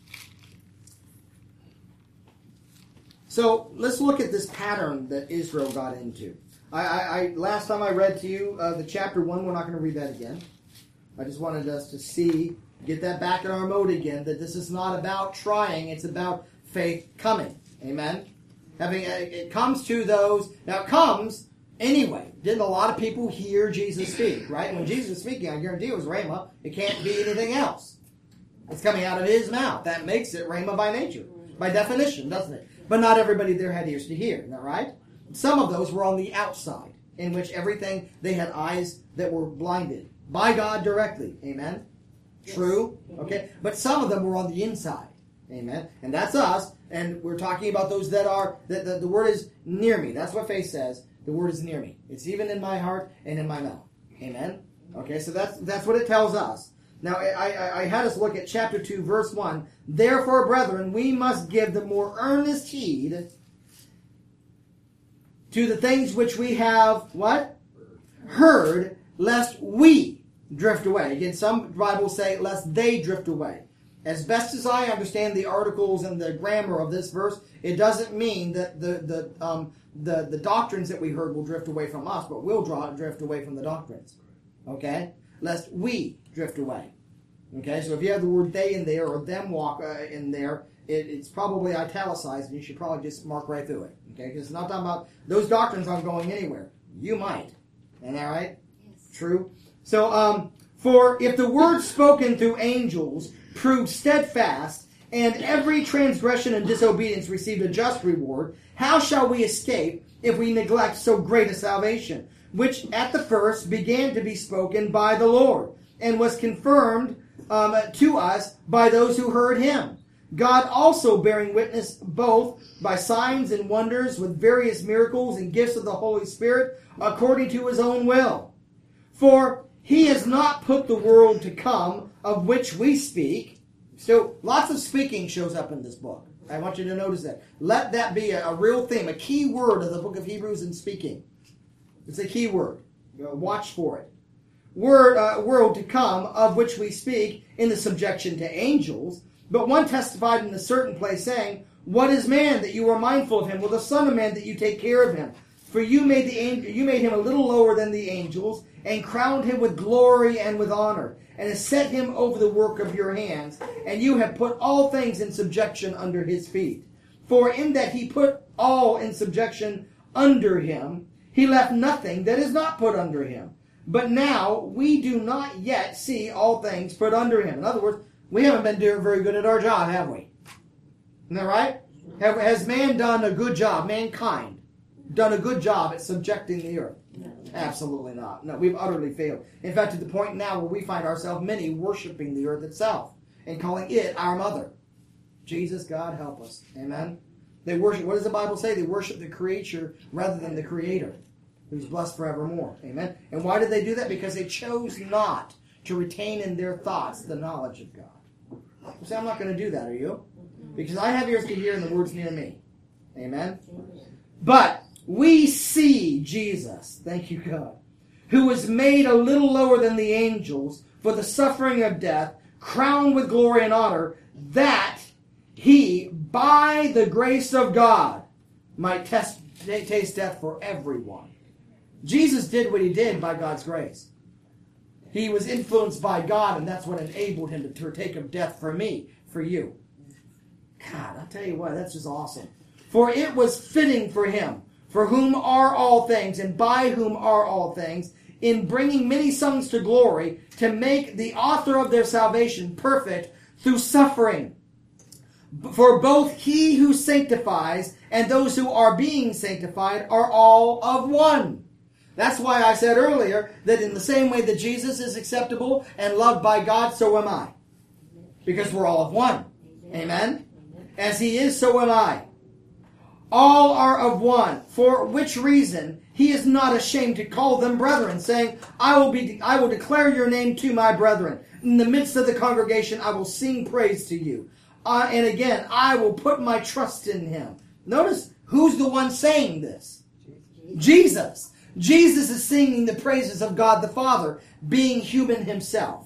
So let's look at this pattern that Israel got into. I, I, I last time I read to you uh, the chapter one. We're not going to read that again. I just wanted us to see. Get that back in our mode again, that this is not about trying, it's about faith coming. Amen? Having It comes to those, now it comes anyway. Didn't a lot of people hear Jesus speak, right? When Jesus was speaking, I guarantee it was Rhema. It can't be anything else. It's coming out of his mouth. That makes it Rhema by nature, by definition, doesn't it? But not everybody there had ears to hear, isn't that right? Some of those were on the outside, in which everything, they had eyes that were blinded by God directly. Amen? True, okay, but some of them were on the inside, amen, and that's us, and we're talking about those that are, that the, the word is near me, that's what faith says, the word is near me, it's even in my heart and in my mouth, amen, okay, so that's that's what it tells us. Now, I, I, I had us look at chapter two, verse one, therefore, brethren, we must give the more earnest heed to the things which we have, what? Heard, lest we drift away. Again, some Bibles say, lest they drift away. As best as I understand the articles and the grammar of this verse, it doesn't mean that the the um, the, the doctrines that we heard will drift away from us, but we'll draw, drift away from the doctrines. Okay? Lest we drift away. Okay? So if you have the word they in there, or them walk uh, in there, it, it's probably italicized, and you should probably just mark right through it. Okay? Because it's not talking about, those doctrines aren't going anywhere. You might. Isn't that right? Yes. True? So, um, for if the word spoken through angels proved steadfast, and every transgression and disobedience received a just reward, how shall we escape if we neglect so great a salvation, which at the first began to be spoken by the Lord, and was confirmed um, to us by those who heard him? God also bearing witness both by signs and wonders with various miracles and gifts of the Holy Spirit, according to his own will. For he has not put the world to come, of which we speak. So, lots of speaking shows up in this book. I want you to notice that. Let that be a, a real theme, a key word of the book of Hebrews in speaking. It's a key word. Watch for it. Word, uh, world to come, of which we speak, in the subjection to angels. But one testified in a certain place, saying, what is man that you are mindful of him? Well, the Son of Man that you take care of him. For you made the angel, you made him a little lower than the angels, and crowned him with glory and with honor, and has set him over the work of your hands, and you have put all things in subjection under his feet. For in that he put all in subjection under him, he left nothing that is not put under him. But now we do not yet see all things put under him. In other words, we haven't been doing very good at our job, have we? Isn't that right? Have, has man done a good job, mankind, done a good job at subjecting the earth? No. Absolutely not. No, we've utterly failed. In fact, to the point now where we find ourselves, many, worshiping the earth itself and calling it our mother. Jesus, God, help us. Amen? They worship, what does the Bible say? They worship the creature rather than the creator, who's blessed forevermore. Amen? And why did they do that? Because they chose not to retain in their thoughts the knowledge of God. You say, I'm not going to do that, are you? Because I have ears to hear and the word's near me. Amen? But we see Jesus, thank you God, who was made a little lower than the angels for the suffering of death, crowned with glory and honor, that he, by the grace of God, might test, taste death for everyone. Jesus did what he did by God's grace. He was influenced by God, and that's what enabled him to partake of death for me, for you. God, I'll tell you what, that's just awesome. For it was fitting for him, for whom are all things, and by whom are all things, in bringing many sons to glory, to make the author of their salvation perfect through suffering. For both he who sanctifies and those who are being sanctified are all of one. That's why I said earlier that in the same way that Jesus is acceptable and loved by God, so am I. Because we're all of one. Amen? As he is, so am I. all are of one, for which reason he is not ashamed to call them brethren, saying, I will be, I will declare your name to my brethren. In the midst of the congregation, I will sing praise to you. Uh, and again, I will put my trust in him. Notice who's the one saying this? Jesus. Jesus is singing the praises of God the Father, being human himself.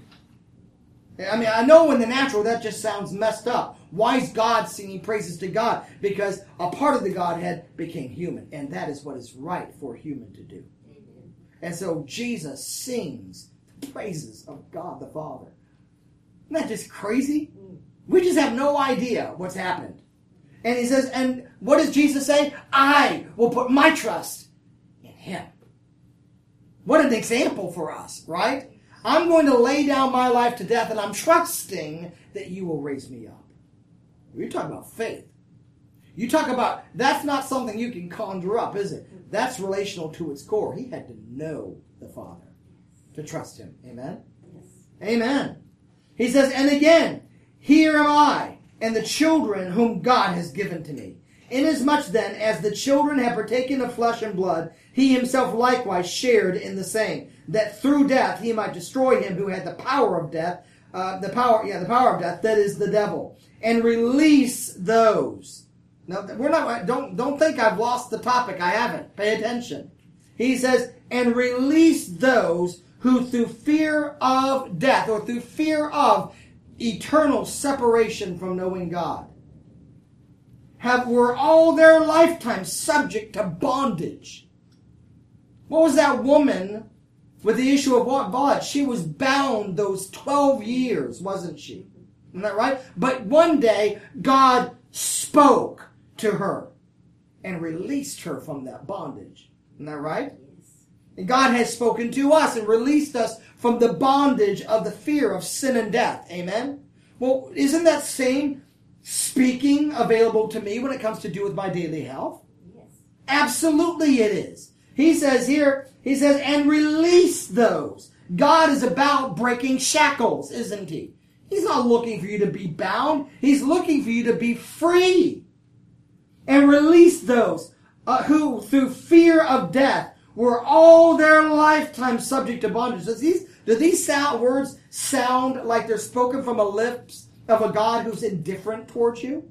I mean, I know in the natural that just sounds messed up. Why is God singing praises to God? Because a part of the Godhead became human, and that is what is right for a human to do. Amen. And so Jesus sings the praises of God the Father. Isn't that just crazy? We just have no idea what's happened. And he says, and what does Jesus say? I will put my trust in him. What an example for us, right? I'm going to lay down my life to death, and I'm trusting that you will raise me up. You're talking about faith. You talk about, that's not something you can conjure up, is it? That's relational to its core. He had to know the Father to trust him. Amen? Yes. Amen. He says, and again, here am I, and the children whom God has given to me. Inasmuch then as the children have partaken of flesh and blood, he himself likewise shared in the same, that through death he might destroy him who had the power of death, uh, the power, yeah, the power of death, that is the devil, and release those. Now, we're not, don't, don't think I've lost the topic. I haven't. Pay attention. He says, and release those who through fear of death, or through fear of eternal separation from knowing God, have were all their lifetime subject to bondage. What was that woman with the issue of what blood? She was bound those twelve years, wasn't she? Isn't that right? But one day, God spoke to her and released her from that bondage. Isn't that right? Yes. And God has spoken to us and released us from the bondage of the fear of sin and death. Amen? Well, isn't that same speaking available to me when it comes to do with my daily health? Yes. Absolutely it is. He says here, he says, and release those. God is about breaking shackles, isn't he? He's not looking for you to be bound. He's looking for you to be free. And release those uh, who, through fear of death, were all their lifetime subject to bondage. Does these, do these sound, words sound like they're spoken from the lips of a God who's indifferent towards you?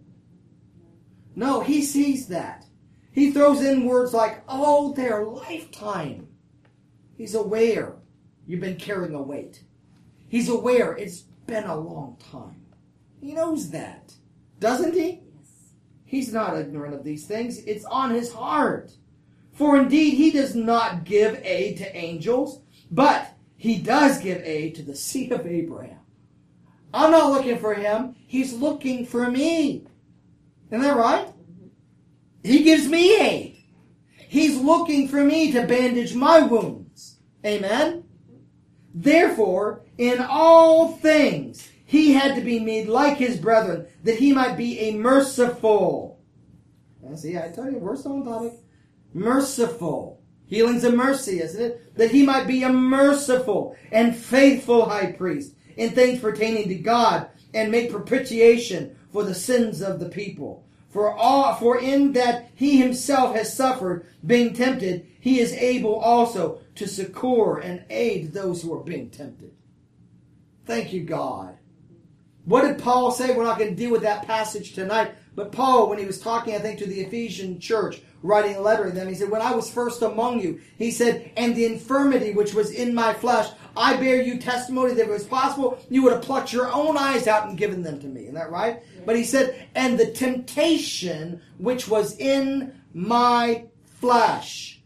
No, he sees that. He throws in words like, all their lifetime. He's aware you've been carrying a weight. He's aware it's been a long time. He knows that. Doesn't he? Yes. He's not ignorant of these things. It's on his heart. For indeed, he does not give aid to angels, but he does give aid to the seed of Abraham. I'm not looking for him. He's looking for me. Isn't that right? He gives me aid. He's looking for me to bandage my wounds. Amen? Therefore, in all things, he had to be made like his brethren, that he might be a merciful. Now, see, I tell you, we're still on topic. Merciful. Healing's a mercy, isn't it? That he might be a merciful and faithful high priest in things pertaining to God, and make propitiation for the sins of the people. For all, for in that he himself has suffered, being tempted, he is able also to succor and aid those who are being tempted. Thank you, God. What did Paul say? We're not going to deal with that passage tonight. But Paul, when he was talking, I think, to the Ephesian church, writing a letter to them, he said, when I was first among you, he said, and the infirmity which was in my flesh, I bear you testimony that if it was possible, you would have plucked your own eyes out and given them to me. Isn't that right? Yes. But he said, and the temptation which was in my flesh.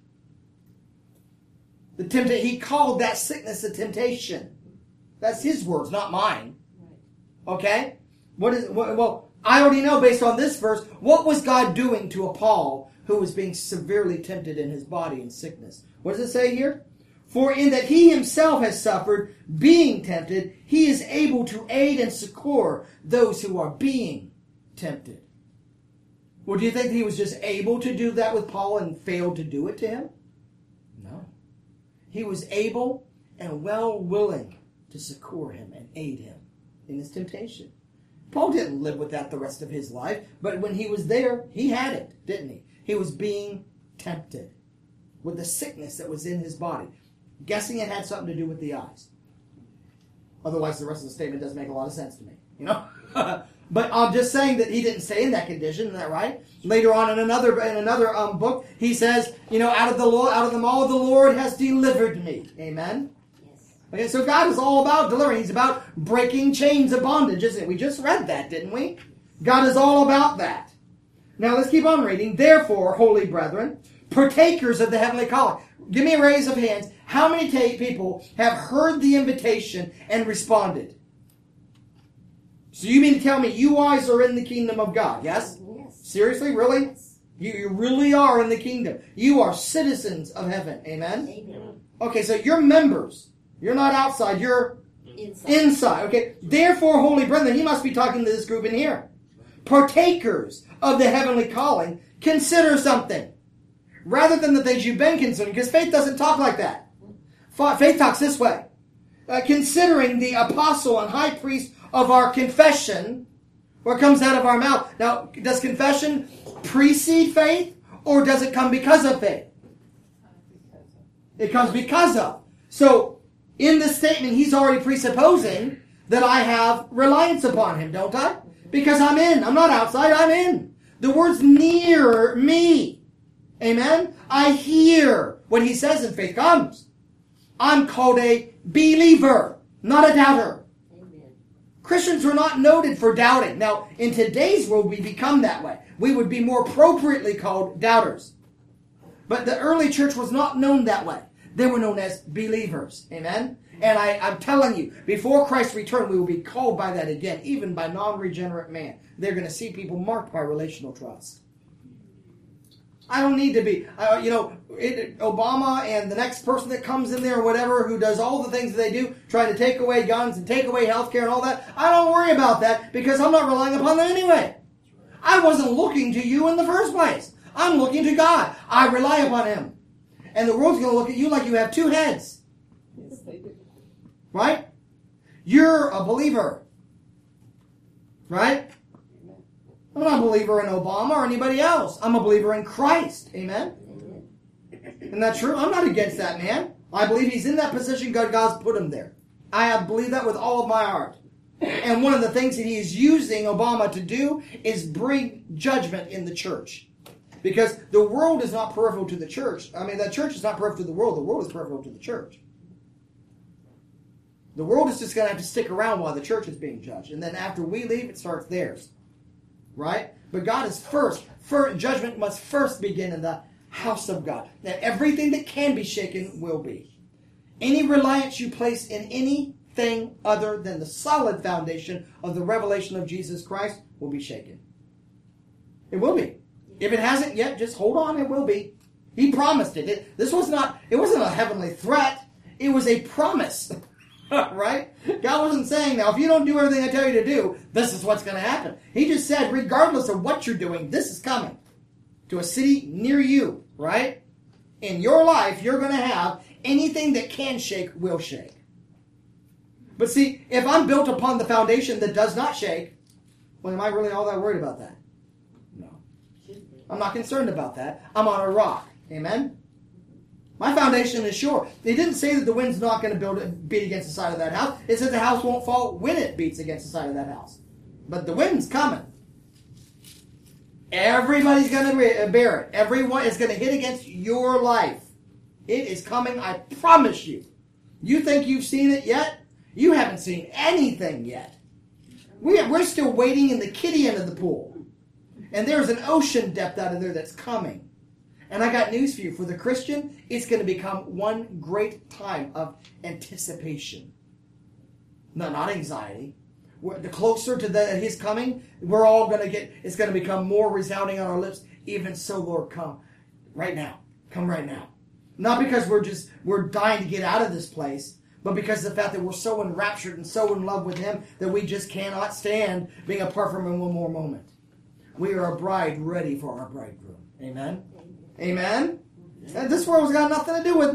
The tempt- he called that sickness a temptation. That's his words, not mine. Okay? What is what, well, I already know based on this verse, what was God doing to a Paul who was being severely tempted in his body in sickness? What does it say here? For in that he himself has suffered, being tempted, he is able to aid and succor those who are being tempted. Well, do you think that he was just able to do that with Paul and failed to do it to him? No. He was able and well willing to succor him and aid him in his temptation. Paul didn't live with that the rest of his life, but when he was there, he had it, didn't he? He was being tempted with the sickness that was in his body. Guessing it had something to do with the eyes. Otherwise, the rest of the statement doesn't make a lot of sense to me. You know? But I'm just saying that he didn't stay in that condition, isn't that right? Later on in another in another um, book, he says, you know, out of the Lord, out of them all, the Lord has delivered me. Amen? Yes. Okay, so God is all about delivering. He's about breaking chains of bondage, isn't it? We just read that, didn't we? God is all about that. Now let's keep on reading. Therefore, holy brethren, partakers of the heavenly calling. Give me a raise of hands. How many ta- people have heard the invitation and responded? So you mean to tell me you guys are in the kingdom of God, yes? Yes. Seriously? Really? Yes. You, you really are in the kingdom. You are citizens of heaven. Amen? Amen. Okay, so you're members. You're not outside. You're Inside. inside. Okay, therefore, holy brethren, he must be talking to this group in here. Partakers of the heavenly calling, consider something. Rather than the things you've been considering, because faith doesn't talk like that. Faith talks this way. Uh, considering the apostle and high priest of our confession, what comes out of our mouth. Now, does confession precede faith, or does it come because of faith? It comes because of. So, in this statement, he's already presupposing that I have reliance upon him, don't I? Because I'm in. I'm not outside, I'm in. The word's near me. Amen? I hear what he says and faith comes. I'm called a believer, not a doubter. Amen. Christians were not noted for doubting. Now, in today's world, we become that way. We would be more appropriately called doubters. But the early church was not known that way. They were known as believers. Amen? And I, I'm telling you, before Christ's return, we will be called by that again, even by non-regenerate man. They're going to see people marked by relational trust. I don't need to be, uh, you know, it, Obama and the next person that comes in there or whatever who does all the things that they do, trying to take away guns and take away health care and all that. I don't worry about that because I'm not relying upon them anyway. I wasn't looking to you in the first place. I'm looking to God. I rely upon him. And the world's going to look at you like you have two heads. Yes, they do. Right? You're a believer. Right? I'm not a believer in Obama or anybody else. I'm a believer in Christ. Amen? Amen. Isn't that true? I'm not against that man. I believe he's in that position. God, God's put him there. I believe that with all of my heart. And one of the things that he is using Obama to do is bring judgment in the church. Because the world is not peripheral to the church. I mean, the church is not peripheral to the world. The world is peripheral to the church. The world is just going to have to stick around while the church is being judged. And then after we leave, it starts theirs. Right? But God is first. first. Judgment must first begin in the house of God. Now, everything that can be shaken will be. Any reliance you place in anything other than the solid foundation of the revelation of Jesus Christ will be shaken. It will be. If it hasn't yet, just hold on, it will be. He promised it. it this was not, it wasn't a heavenly threat. It was a promise. Right? God wasn't saying, now, if you don't do everything I tell you to do, this is what's going to happen. He just said, regardless of what you're doing, this is coming to a city near you, right? In your life, you're going to have anything that can shake will shake. But see, if I'm built upon the foundation that does not shake, well, am I really all that worried about that? No. I'm not concerned about that. I'm on a rock. Amen? My foundation is sure. They didn't say that the wind's not going to build, beat against the side of that house. It said the house won't fall when it beats against the side of that house. But the wind's coming. Everybody's going to bear it. Everyone is going to hit against your life. It is coming, I promise you. You think you've seen it yet? You haven't seen anything yet. We, we're still waiting in the kiddie end of the pool. And there's an ocean depth out of there that's coming. And I got news for you. For the Christian, it's going to become one great time of anticipation. No, not anxiety. We're, the closer to the, his coming, we're all going to get, it's going to become more resounding on our lips. Even so, Lord, come right now. Come right now. Not because we're just, we're dying to get out of this place, but because of the fact that we're so enraptured and so in love with him that we just cannot stand being apart from him one more moment. We are a bride ready for our bridegroom. Amen? Amen? And this world's got nothing to do with me.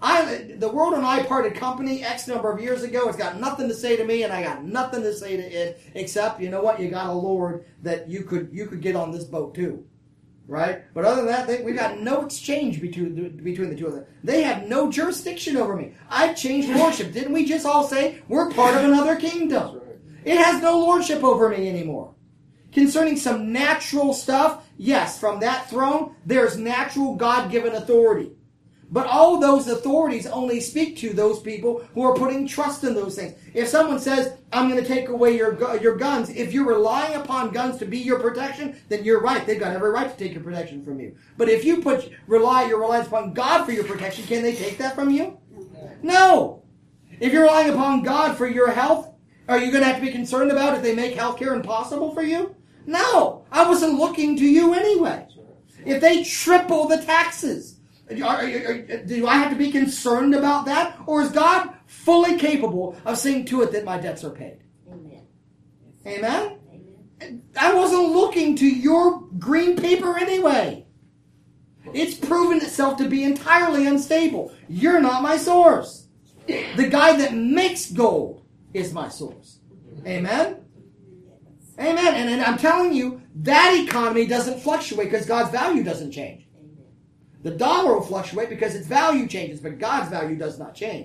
I, the world and I parted company X number of years ago. It's got nothing to say to me, and I got nothing to say to it, except, you know what, you got a Lord that you could you could get on this boat too. Right? But other than that, they, we got no exchange between, between the two of them. They have no jurisdiction over me. I've changed lordship. Didn't we just all say we're part of another kingdom? It has no lordship over me anymore. Concerning some natural stuff, yes, from that throne, there's natural God-given authority. But all those authorities only speak to those people who are putting trust in those things. If someone says, I'm going to take away your your guns, if you're relying upon guns to be your protection, then you're right. They've got every right to take your protection from you. But if you put rely your reliance upon God for your protection, can they take that from you? No. If you're relying upon God for your health, are you going to have to be concerned about if they make health care impossible for you? No. I wasn't looking to you anyway. If they triple the taxes, Are, are, are, do I have to be concerned about that? Or is God fully capable of seeing to it that my debts are paid? Amen. Amen? Amen. I wasn't looking to your green paper anyway. It's proven itself to be entirely unstable. You're not my source. The guy that makes gold is my source. Amen? Amen. And, and I'm telling you, that economy doesn't fluctuate because God's value doesn't change. The dollar will fluctuate because its value changes, but God's value does not change.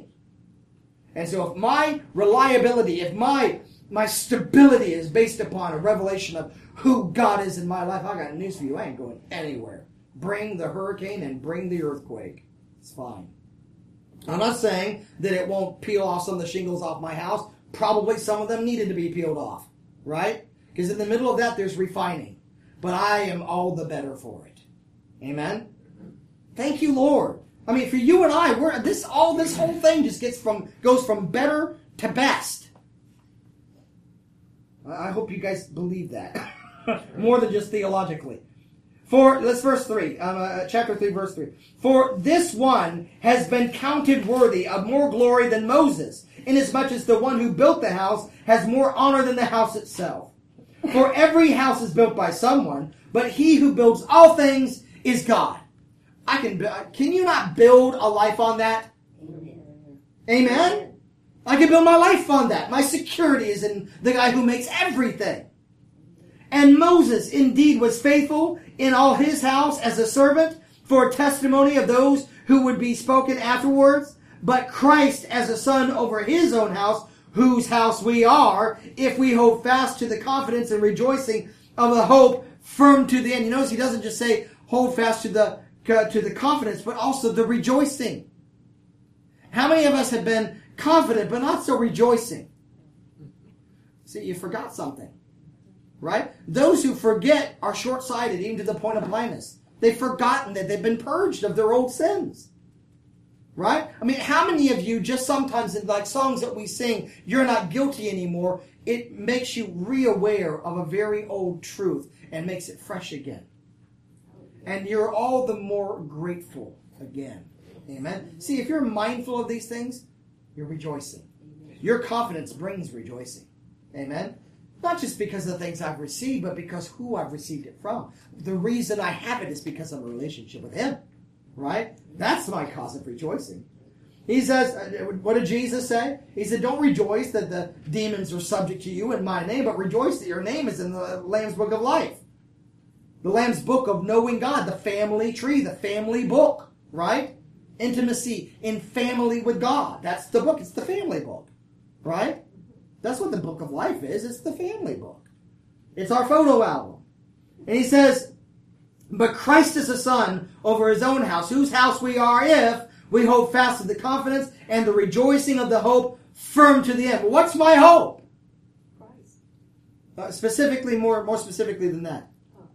And so if my reliability, if my my stability is based upon a revelation of who God is in my life, I got news for you. I ain't going anywhere. Bring the hurricane and bring the earthquake. It's fine. I'm not saying that it won't peel off some of the shingles off my house. Probably some of them needed to be peeled off, right? Because in the middle of that, there's refining. But I am all the better for it. Amen? Thank you, Lord. I mean, for you and I, we're this all this whole thing just gets from goes from better to best. I hope you guys believe that more than just theologically. For let's verse three, um, uh, chapter three, verse three. For this one has been counted worthy of more glory than Moses, inasmuch as the one who built the house has more honor than the house itself. For every house is built by someone, but he who builds all things is God. I can. Can you not build a life on that? Amen. Amen? I can build my life on that. My security is in the guy who makes everything. And Moses indeed was faithful in all his house as a servant for testimony of those who would be spoken afterwards. But Christ as a son over his own house, whose house we are, if we hold fast to the confidence and rejoicing of the hope firm to the end. You notice he doesn't just say hold fast to the to the confidence, but also the rejoicing. How many of us have been confident, but not so rejoicing? See, you forgot something. Right? Those who forget are short-sighted, even to the point of blindness. They've forgotten that they've been purged of their old sins. Right? I mean, how many of you, just sometimes in like songs that we sing, you're not guilty anymore, it makes you re-aware of a very old truth and makes it fresh again. And you're all the more grateful again. Amen? See, if you're mindful of these things, you're rejoicing. Your confidence brings rejoicing. Amen? Not just because of the things I've received, but because who I've received it from. The reason I have it is because of a relationship with Him. Right? That's my cause of rejoicing. He says, what did Jesus say? He said, don't rejoice that the demons are subject to you in my name, but rejoice that your name is in the Lamb's Book of Life. The Lamb's Book of knowing God, the family tree, the family book, right? Intimacy in family with God. That's the book. It's the family book, right? That's what the Book of Life is. It's the family book. It's our photo album. And he says, but Christ is a son over his own house, whose house we are if we hold fast to the confidence and the rejoicing of the hope firm to the end. Well, what's my hope? Christ. Uh, specifically, more, more specifically than that.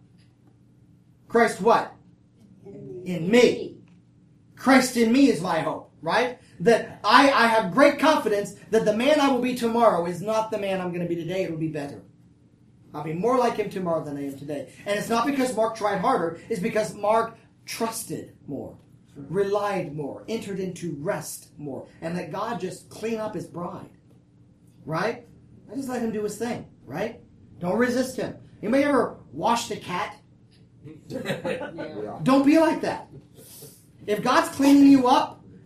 Christ what? In, in me. Christ in me is my hope, right? That I, I have great confidence that the man I will be tomorrow is not the man I'm going to be today. It will be better. I'll be more like him tomorrow than I am today. And it's not because Mark tried harder. It's because Mark trusted more, relied more, entered into rest more, and let God just clean up his bride, right? I just let him do his thing, right? Don't resist him. Anybody ever washed a cat? Yeah. Don't be like that. If God's cleaning you up,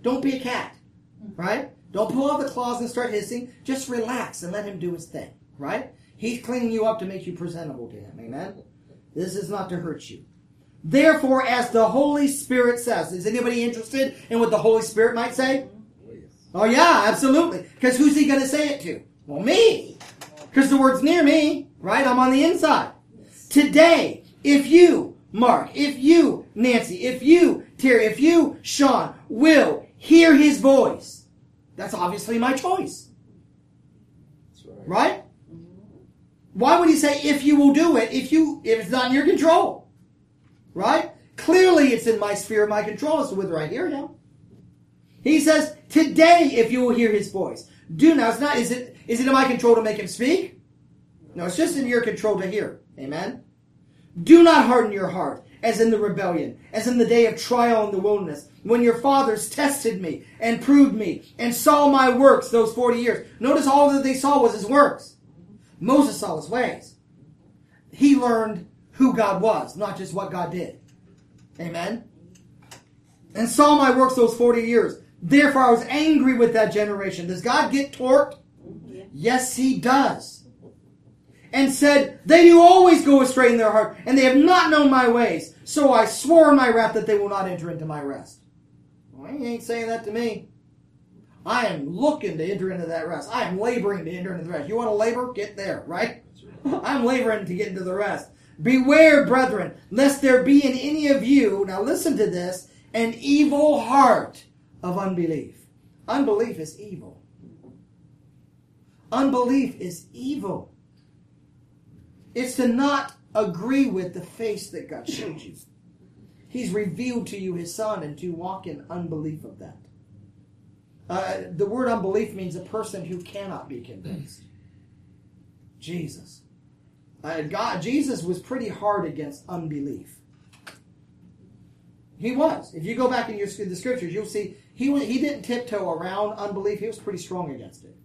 Don't be a cat. Right? Don't pull out the claws and start hissing. Just relax and let him do his thing. Right? He's cleaning you up to make you presentable to him. Amen? This is not to hurt you. Therefore, as the Holy Spirit says. Is anybody interested in what the Holy Spirit might say? Oh, yeah, absolutely. Because who's he going to say it to? Well, me. Because the word's near me. Right? I'm on the inside. Today, if you, Mark, if you, Nancy, if you, Terry, if you, Sean, will hear his voice, that's obviously my choice. That's right. Right? Why would he say if you will do it if you if it's not in your control? Right? Clearly it's in my sphere of my control as to whether I hear him. He says, today if you will hear his voice. Do now, it's not, is it is it in my control to make him speak? No, it's just in your control to hear. Amen? Do not harden your heart, as in the rebellion, as in the day of trial in the wilderness, when your fathers tested me and proved me and saw my works those forty years. Notice all that they saw was his works. Moses saw his ways. He learned who God was, not just what God did. Amen? And saw my works those forty years. Therefore I was angry with that generation. Does God get torqued? Yes, he does. And said, they do always go astray in their heart, and they have not known my ways. So I swore in my wrath that they will not enter into my rest. Well, he ain't saying that to me. I am looking to enter into that rest. I am laboring to enter into the rest. You want to labor? Get there, right? I'm laboring to get into the rest. Beware, brethren, lest there be in any of you, now listen to this, an evil heart of unbelief. Unbelief is evil. Unbelief is evil. It's to not agree with the face that God showed you. He's revealed to you his Son, and to walk in unbelief of that. Uh, the word unbelief means a person who cannot be convinced. Jesus. Uh, God, Jesus was pretty hard against unbelief. He was. If you go back in your, the scriptures, you'll see he, he didn't tiptoe around unbelief. He was pretty strong against it.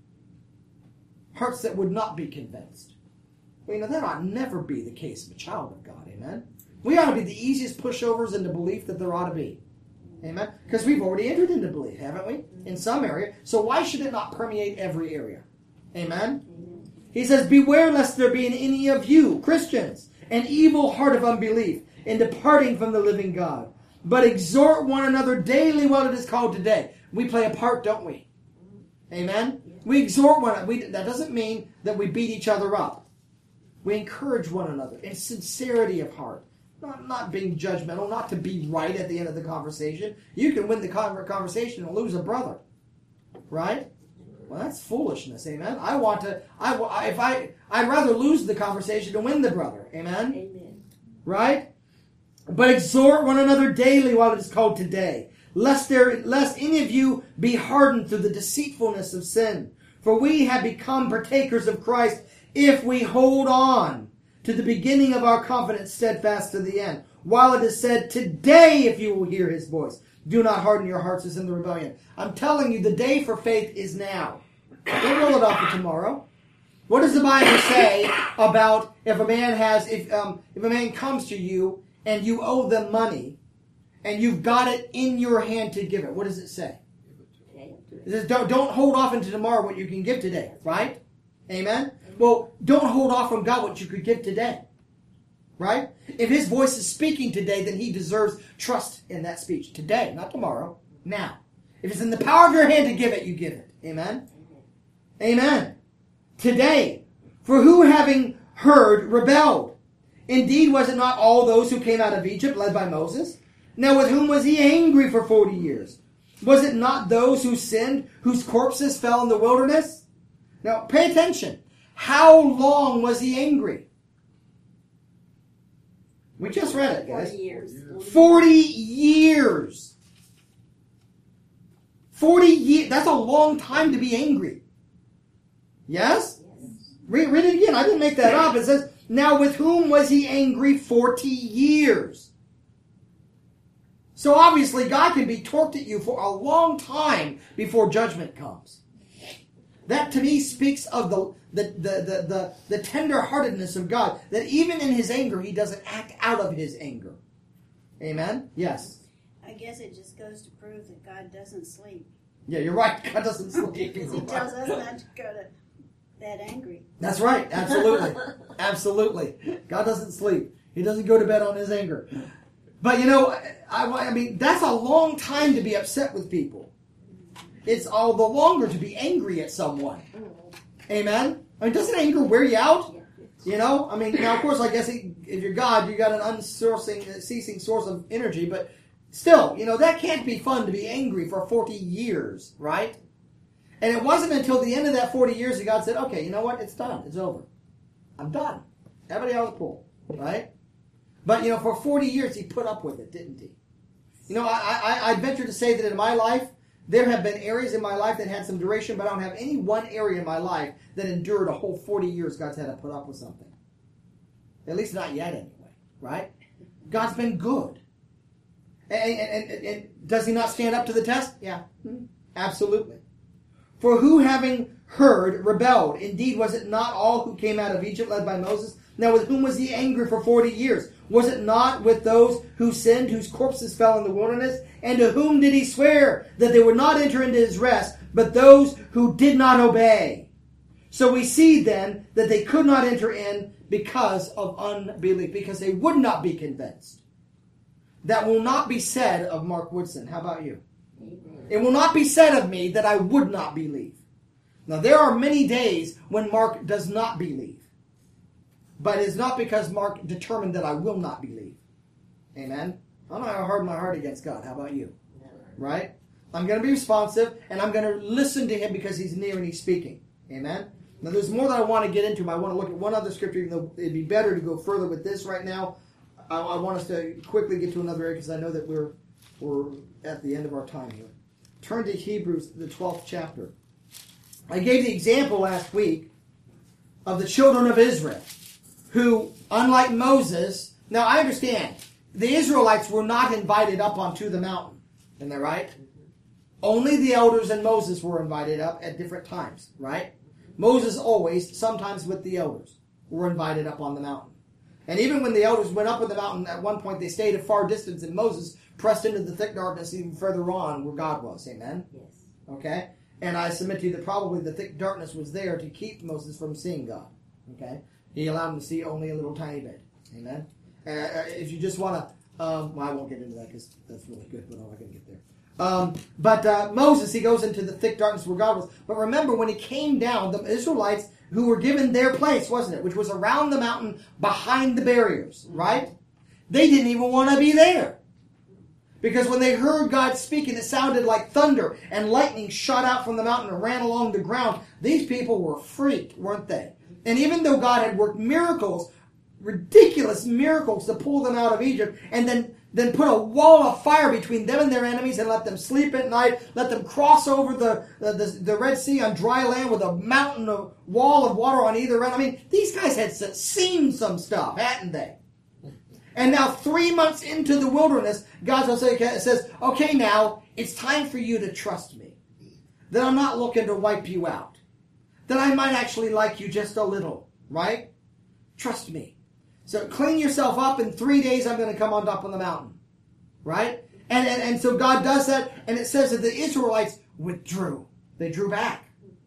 Hearts that would not be convinced. Well, you know, that ought never be the case of a child of God. Amen? We ought to be the easiest pushovers into belief that there ought to be. Amen? Because we've already entered into belief, haven't we? In some area. So why should it not permeate every area? Amen? He says, beware lest there be in any of you, Christians, an evil heart of unbelief in departing from the living God. But exhort one another daily while it is called today. We play a part, don't we? Amen? We exhort one another. That doesn't mean that we beat each other up. We encourage one another in sincerity of heart. Not, not being judgmental, not to be right at the end of the conversation. You can win the conversation and lose a brother. Right? Well, that's foolishness, amen? I want to, I, if I, I'd rather lose the conversation than win the brother, amen? Amen. Right? But exhort one another daily while it is called today, lest there, lest any of you be hardened through the deceitfulness of sin. For we have become partakers of Christ if we hold on to the beginning of our confidence steadfast to the end. While it is said, today if you will hear his voice, do not harden your hearts as in the rebellion. I'm telling you, the day for faith is now. Don't roll it off for tomorrow. What does the Bible say about if a man has, if um, if a man comes to you and you owe them money and you've got it in your hand to give it? What does it say? It says, don't, don't hold off into tomorrow what you can give today, right? Amen? Well, don't hold off from God what you could give today. Right? If his voice is speaking today, then he deserves trust in that speech. Today, not tomorrow. Now. If it's in the power of your hand to give it, you give it. Amen? Amen. Today. For who having heard rebelled? Indeed, was it not all those who came out of Egypt led by Moses? Now with whom was he angry for forty years? Was it not those who sinned, whose corpses fell in the wilderness? Now, pay attention. How long was he angry? We just read it, guys. Forty years. Forty years. Forty years. That's a long time to be angry. Yes? Yes. Read, read it again. I didn't make that up. It says, now with whom was he angry forty years? So obviously God can be torqued at you for a long time before judgment comes. That to me speaks of the the the the the, the tender-heartedness of God. That even in his anger, he doesn't act out of his anger. Amen? Yes. Uh, I guess it just goes to prove that God doesn't sleep. Yeah, you're right. God doesn't sleep. Because he tells us not to go to bed angry. That's right. Absolutely. Absolutely. God doesn't sleep. He doesn't go to bed on his anger. But you know, I, I mean, that's a long time to be upset with people. It's all the longer to be angry at someone. Amen? I mean, doesn't anger wear you out? You know? I mean, now, of course, I guess if you're God, you got an unceasing ceasing source of energy, but still, you know, that can't be fun to be angry for forty years, right? And it wasn't until the end of that forty years that God said, okay, you know what? It's done. It's over. I'm done. Everybody out of the pool, right? But, you know, for forty years, he put up with it, didn't he? You know, I, I, I'd venture to say that in my life, there have been areas in my life that had some duration, but I don't have any one area in my life that endured a whole forty years God's had to put up with something. At least not yet, anyway, right? God's been good. And, and, and, and does he not stand up to the test? Yeah, absolutely. For who, having heard, rebelled? Indeed, was it not all who came out of Egypt led by Moses? Now, with whom was he angry for forty years? Was it not with those who sinned, whose corpses fell in the wilderness? And to whom did he swear that they would not enter into his rest, but those who did not obey? So we see then that they could not enter in because of unbelief, because they would not be convinced. That will not be said of Mark Woodson. How about you? Amen. It will not be said of me that I would not believe. Now, there are many days when Mark does not believe. But it's not because Mark determined that I will not believe. Amen? I don't have a hard my heart against God. How about you? Right? I'm going to be responsive, and I'm going to listen to him because he's near and he's speaking. Amen? Now, there's more that I want to get into. I want to look at one other scripture, even though it'd be better to go further with this right now. I, I want us to quickly get to another area because I know that we're, we're at the end of our time here. Turn to Hebrews, the twelfth chapter. I gave the example last week of the children of Israel, who, unlike Moses, now I understand, the Israelites were not invited up onto the mountain. Isn't that right? Only the elders and Moses were invited up at different times, right? Moses always, sometimes with the elders, were invited up on the mountain. And even when the elders went up on the mountain, at one point they stayed a far distance, and Moses pressed into the thick darkness even further on where God was. Amen? Yes. Okay? And I submit to you that probably the thick darkness was there to keep Moses from seeing God. Okay? He allowed him to see only a little tiny bit. Amen? Uh, if you just want to, um, well, I won't get into that because that's really good, but I'm not going to get there. Um, but uh, Moses, he goes into the thick darkness where God was. But remember, when he came down, the Israelites who were given their place, wasn't it? Which was around the mountain behind the barriers, right? They didn't even want to be there. Because when they heard God speaking, it sounded like thunder, and lightning shot out from the mountain and ran along the ground. These people were freaked, weren't they? And even though God had worked miracles, ridiculous miracles to pull them out of Egypt, and then, then put a wall of fire between them and their enemies and let them sleep at night, let them cross over the, the, the, the Red Sea on dry land with a mountain of wall of water on either end. I mean, these guys had seen some stuff, hadn't they? And now three months into the wilderness, God says, okay, now it's time for you to trust me. That I'm not looking to wipe you out. That I might actually like you just a little, right? Trust me. So clean yourself up. In three days, I'm going to come on top of the mountain, right? And, and, and so God does that, and it says that the Israelites withdrew. They drew back.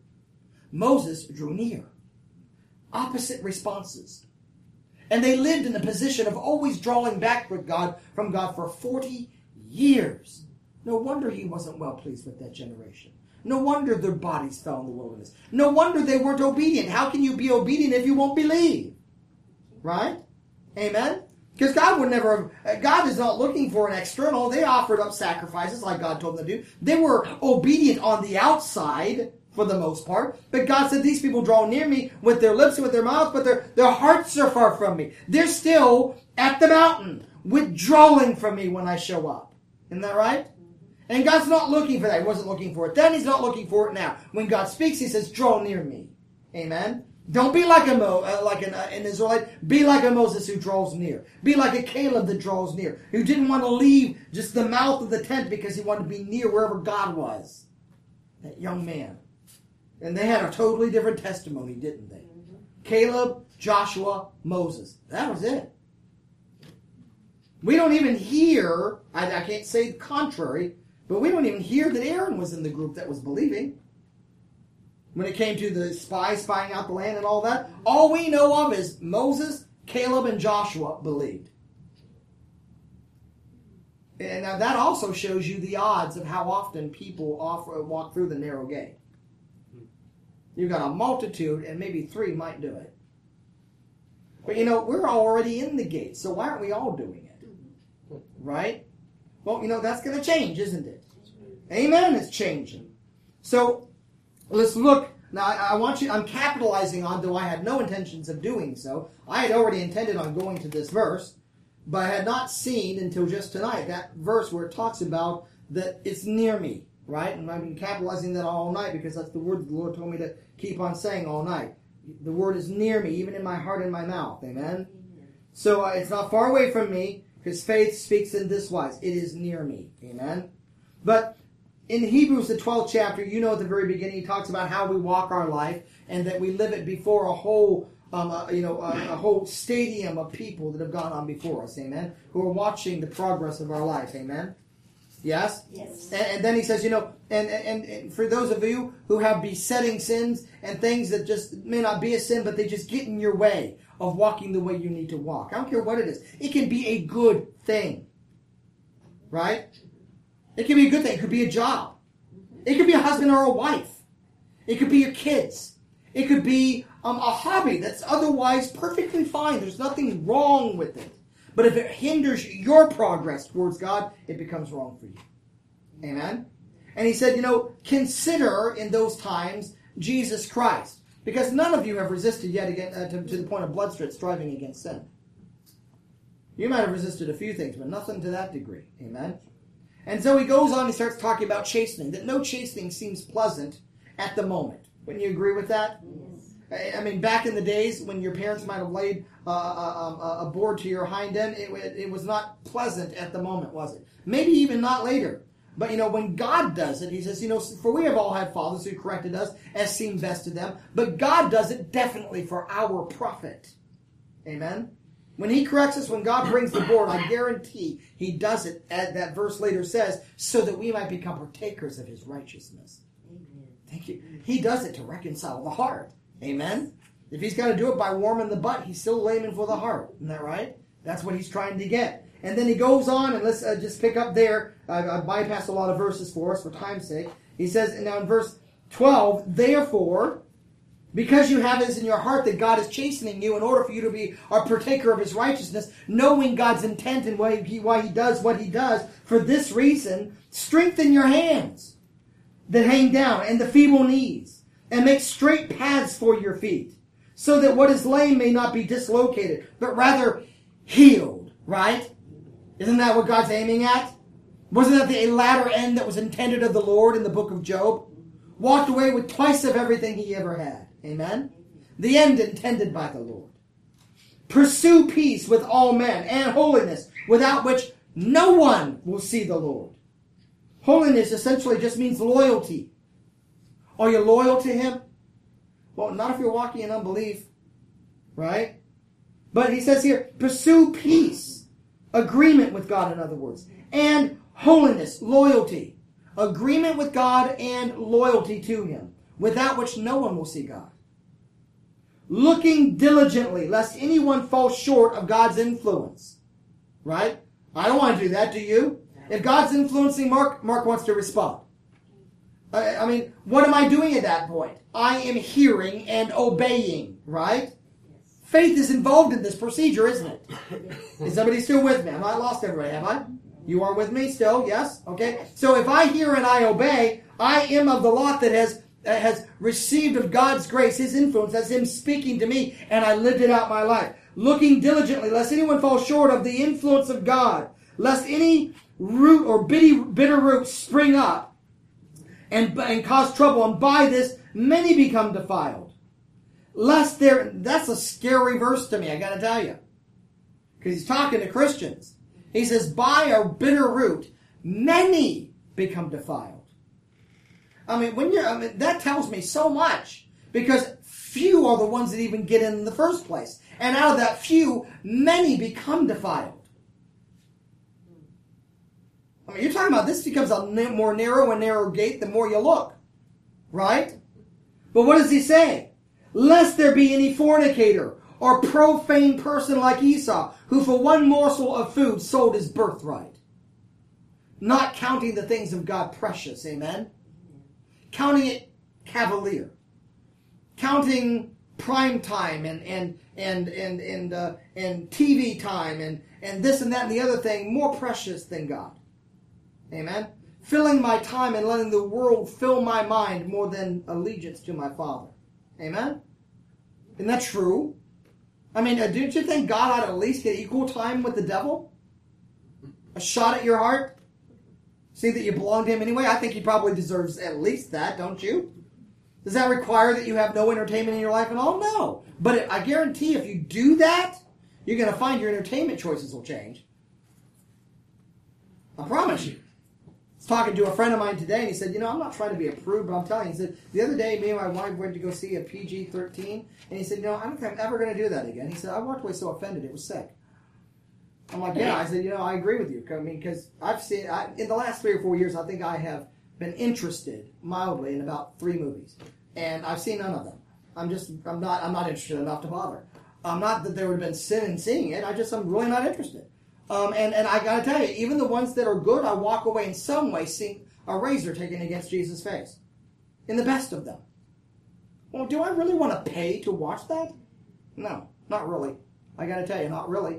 Moses drew near. Opposite responses. And they lived in a position of always drawing back with God, from God for forty years. No wonder he wasn't well pleased with that generation. No wonder their bodies fell in the wilderness. No wonder they weren't obedient. How can you be obedient if you won't believe? Right? Amen? Because God would never, God is not looking for an external. They offered up sacrifices like God told them to do. They were obedient on the outside for the most part. But God said, these people draw near me with their lips and with their mouths, but their, their hearts are far from me. They're still at the mountain, withdrawing from me when I show up. Isn't that right? And God's not looking for that. He wasn't looking for it then. He's not looking for it now. When God speaks, he says, draw near me. Amen? Don't be like a Mo, uh, like an, uh, an Israelite. Be like a Moses who draws near. Be like a Caleb that draws near, who didn't want to leave just the mouth of the tent because he wanted to be near wherever God was. That young man. And they had a totally different testimony, didn't they? Mm-hmm. Caleb, Joshua, Moses. That was it. We don't even hear, I, I can't say the contrary, but we don't even hear that Aaron was in the group that was believing. When it came to the spies spying out the land and all that, all we know of is Moses, Caleb, and Joshua believed. And now that also shows you the odds of how often people offer, walk through the narrow gate. You've got a multitude, and maybe three might do it. But you know, we're already in the gate, so why aren't we all doing it? Right? Well, you know, that's going to change, isn't it? Amen, it's changing. So, let's look. Now, I, I want you, I'm capitalizing on, though I had no intentions of doing so. I had already intended on going to this verse, but I had not seen until just tonight that verse where it talks about that it's near me, right? And I've been capitalizing that all night because that's the word the Lord told me to keep on saying all night. The word is near me, even in my heart and my mouth. Amen? Amen. So uh, it's not far away from me, because faith speaks in this wise. It is near me. Amen? But in Hebrews, the twelfth chapter, you know at the very beginning, he talks about how we walk our life and that we live it before a whole, um, uh, you know, a, a whole stadium of people that have gone on before us. Amen? Who are watching the progress of our life. Amen? Yes? Yes. And, and then he says, you know, and, and, and for those of you who have besetting sins and things that just may not be a sin, but they just get in your way of walking the way you need to walk. I don't care what it is. It can be a good thing. Right? It can be a good thing. It could be a job. It could be a husband or a wife. It could be your kids. It could be um, a hobby that's otherwise perfectly fine. There's nothing wrong with it. But if it hinders your progress towards God, it becomes wrong for you. Amen? And he said, you know, consider in those times Jesus Christ. Because none of you have resisted yet again, uh, to, to the point of blood sweat striving against sin. You might have resisted a few things, but nothing to that degree. Amen? And so he goes on and starts talking about chastening. That no chastening seems pleasant at the moment. Wouldn't you agree with that? Yes. I mean, back in the days when your parents might have laid uh, a, a board to your hind end, it, it was not pleasant at the moment, was it? Maybe even not later. But, you know, when God does it, he says, you know, for we have all had fathers who corrected us as seemed best to them. But God does it definitely for our profit. Amen? When he corrects us, when God brings the board, I guarantee he does it, as that verse later says, so that we might become partakers of his righteousness. Amen. Thank you. He does it to reconcile the heart. Amen? If he's got to do it by warming the butt, he's still layman for the heart. Isn't that right? That's what he's trying to get. And then he goes on, and let's uh, just pick up there. I, I bypassed a lot of verses for us for time's sake. He says, and now in verse twelve, therefore, because you have this in your heart that God is chastening you in order for you to be a partaker of his righteousness, knowing God's intent and why he, why he does what he does, for this reason, strengthen your hands that hang down and the feeble knees, and make straight paths for your feet, so that what is lame may not be dislocated, but rather healed, right? Isn't that what God's aiming at? Wasn't that the latter end that was intended of the Lord in the book of Job? Walked away with twice of everything he ever had. Amen? The end intended by the Lord. Pursue peace with all men and holiness, without which no one will see the Lord. Holiness essentially just means loyalty. Are you loyal to him? Well, not if you're walking in unbelief. Right? But he says here, pursue peace. Agreement with God, in other words. And holiness, loyalty. Agreement with God and loyalty to him, without which no one will see God. Looking diligently, lest anyone fall short of God's influence. Right? I don't want to do that, do you? If God's influencing Mark, Mark wants to respond. I, I mean, what am I doing at that point? I am hearing and obeying, right? Faith is involved in this procedure, isn't it? Is somebody still with me? Have I lost everybody? Have I? You are with me still? Yes? Okay. So if I hear and I obey, I am of the lot that has uh, has received of God's grace, his influence, that's him speaking to me, and I lived it out my life. Looking diligently, lest anyone fall short of the influence of God, lest any root or bitty, bitter root spring up and, and cause trouble, and by this many become defiled. Lest there, that's a scary verse to me, I gotta tell you. Because he's talking to Christians. He says, by a bitter root, many become defiled. I mean, when you're, I mean, that tells me so much. Because few are the ones that even get in in the first place. And out of that few, many become defiled. I mean, you're talking about this becomes a more narrow and narrow gate the more you look. Right? But what does he say? Lest there be any fornicator or profane person like Esau, who for one morsel of food sold his birthright. Not counting the things of God precious, amen? Counting it cavalier. Counting prime time and and and and and, uh, and T V time and, and this and that and the other thing more precious than God. Amen? Filling my time and letting the world fill my mind more than allegiance to my Father. Amen? Isn't that true? I mean, uh, don't you think God ought to at least get equal time with the devil? A shot at your heart? See that you belong to him anyway? I think he probably deserves at least that, don't you? Does that require that you have no entertainment in your life at all? No. But it, I guarantee if you do that, you're going to find your entertainment choices will change. I promise you. I was talking to a friend of mine today, and he said, you know, I'm not trying to be a prude, but I'm telling you, he said, the other day, me and my wife went to go see a P G thirteen, and he said, no, I don't think I'm ever going to do that again. He said, I walked away so offended, it was sick. I'm like, yeah. I said, you know, I agree with you. I mean, because I've seen, I, in the last three or four years, I think I have been interested mildly in about three movies, and I've seen none of them. I'm just, I'm not, I'm not interested enough to bother. Um, not that there would have been sin in seeing it. I just, I'm really not interested. Um, and, and I got to tell you, even the ones that are good, I walk away in some way seeing a razor taken against Jesus' face. In the best of them. Well, do I really want to pay to watch that? No, not really. I got to tell you, not really.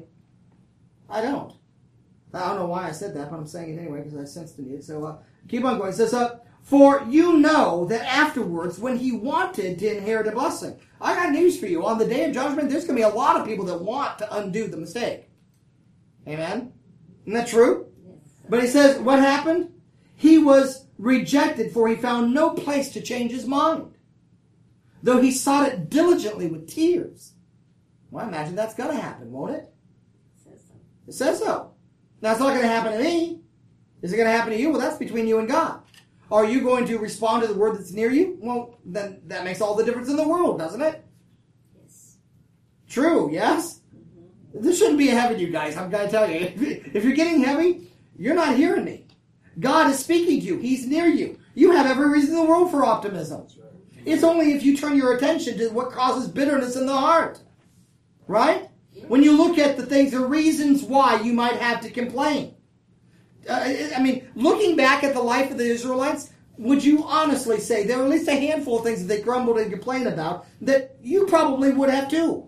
I don't. I don't know why I said that, but I'm saying it anyway because I sensed the need. So uh, keep on going. It says, uh, for you know that afterwards, when he wanted to inherit a blessing. I got news for you. On the day of judgment, there's going to be a lot of people that want to undo the mistake. Amen? Isn't that true? Yes. But he says, what happened? He was rejected, for he found no place to change his mind, though he sought it diligently with tears. Well, I imagine that's going to happen, won't it? It says so. It says so. Now, it's not going to happen to me. Is it going to happen to you? Well, that's between you and God. Are you going to respond to the word that's near you? Well, then that makes all the difference in the world, doesn't it? Yes. True, yes? Mm-hmm. This shouldn't be a heaven, you guys. I'm going to tell you. If you're getting heavy, you're not hearing me. God is speaking to you. He's near you. You have every reason in the world for optimism. Right. It's only if you turn your attention to what causes bitterness in the heart. Right? When you look at the things, the reasons why you might have to complain. Uh, I mean, looking back at the life of the Israelites, would you honestly say there were at least a handful of things that they grumbled and complained about that you probably would have too?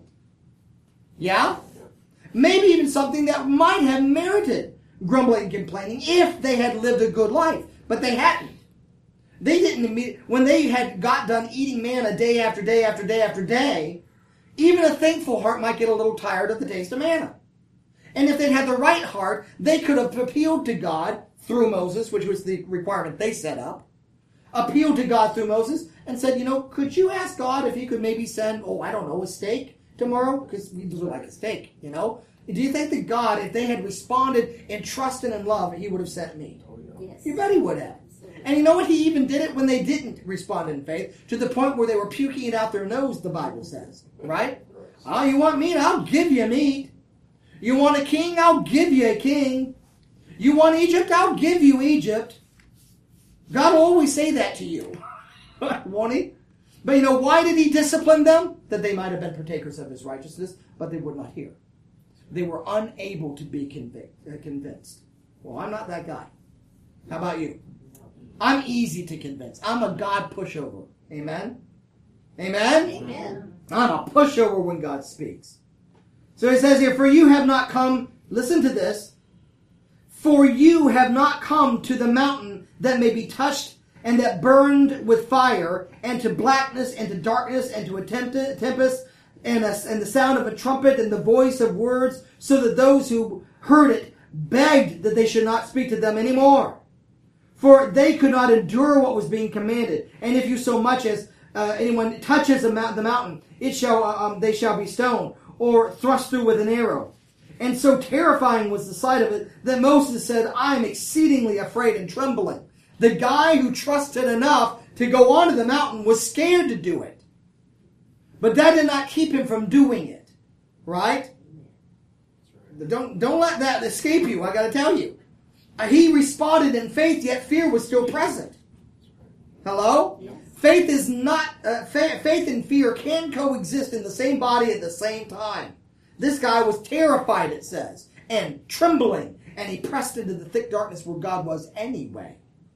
Yeah? Maybe even something that might have merited grumbling and complaining if they had lived a good life. But they hadn't. They didn't immediately, when they had got done eating manna day after day after day after day, even a thankful heart might get a little tired of the taste of manna. And if they had the right heart, they could have appealed to God through Moses, which was the requirement they set up. Appealed to God through Moses and said, you know, could you ask God if he could maybe send, oh, I don't know, a steak tomorrow? Because we do like a steak, you know. Do you think that God, if they had responded in trust and in love, he would have sent meat? Oh, yeah. Yes. You bet he would have. And you know what? He even did it when they didn't respond in faith, to the point where they were puking it out their nose, the Bible says. Right? Oh, you want meat? I'll give you meat. You want a king? I'll give you a king. You want Egypt? I'll give you Egypt. God will always say that to you. Won't he? But you know, why did he discipline them? That they might have been partakers of his righteousness, but they would not hear. They were unable to be convic- uh, convinced. Well, I'm not that guy. How about you? I'm easy to convince. I'm a God pushover. Amen? Amen? Amen. I'm a pushover when God speaks. So it says here, for you have not come, listen to this, for you have not come to the mountain that may be touched and that burned with fire, and to blackness and to darkness and to a tempest and, a, and the sound of a trumpet and the voice of words, so that those who heard it begged that they should not speak to them anymore. For they could not endure what was being commanded. And if you so much as uh, anyone touches the mountain, it shall uh, um, they shall be stoned, or thrust through with an arrow. And so terrifying was the sight of it that Moses said, I am exceedingly afraid and trembling. The guy who trusted enough to go onto the mountain was scared to do it. But that did not keep him from doing it. Right? Don't, don't let that escape you, I got to tell you. he responded in faith, yet fear was still present. Hello? Yes. Faith is not, uh, fa- faith and fear can coexist in the same body at the same time. This guy was terrified, it says, and trembling, and he pressed into the thick darkness where God was anyway.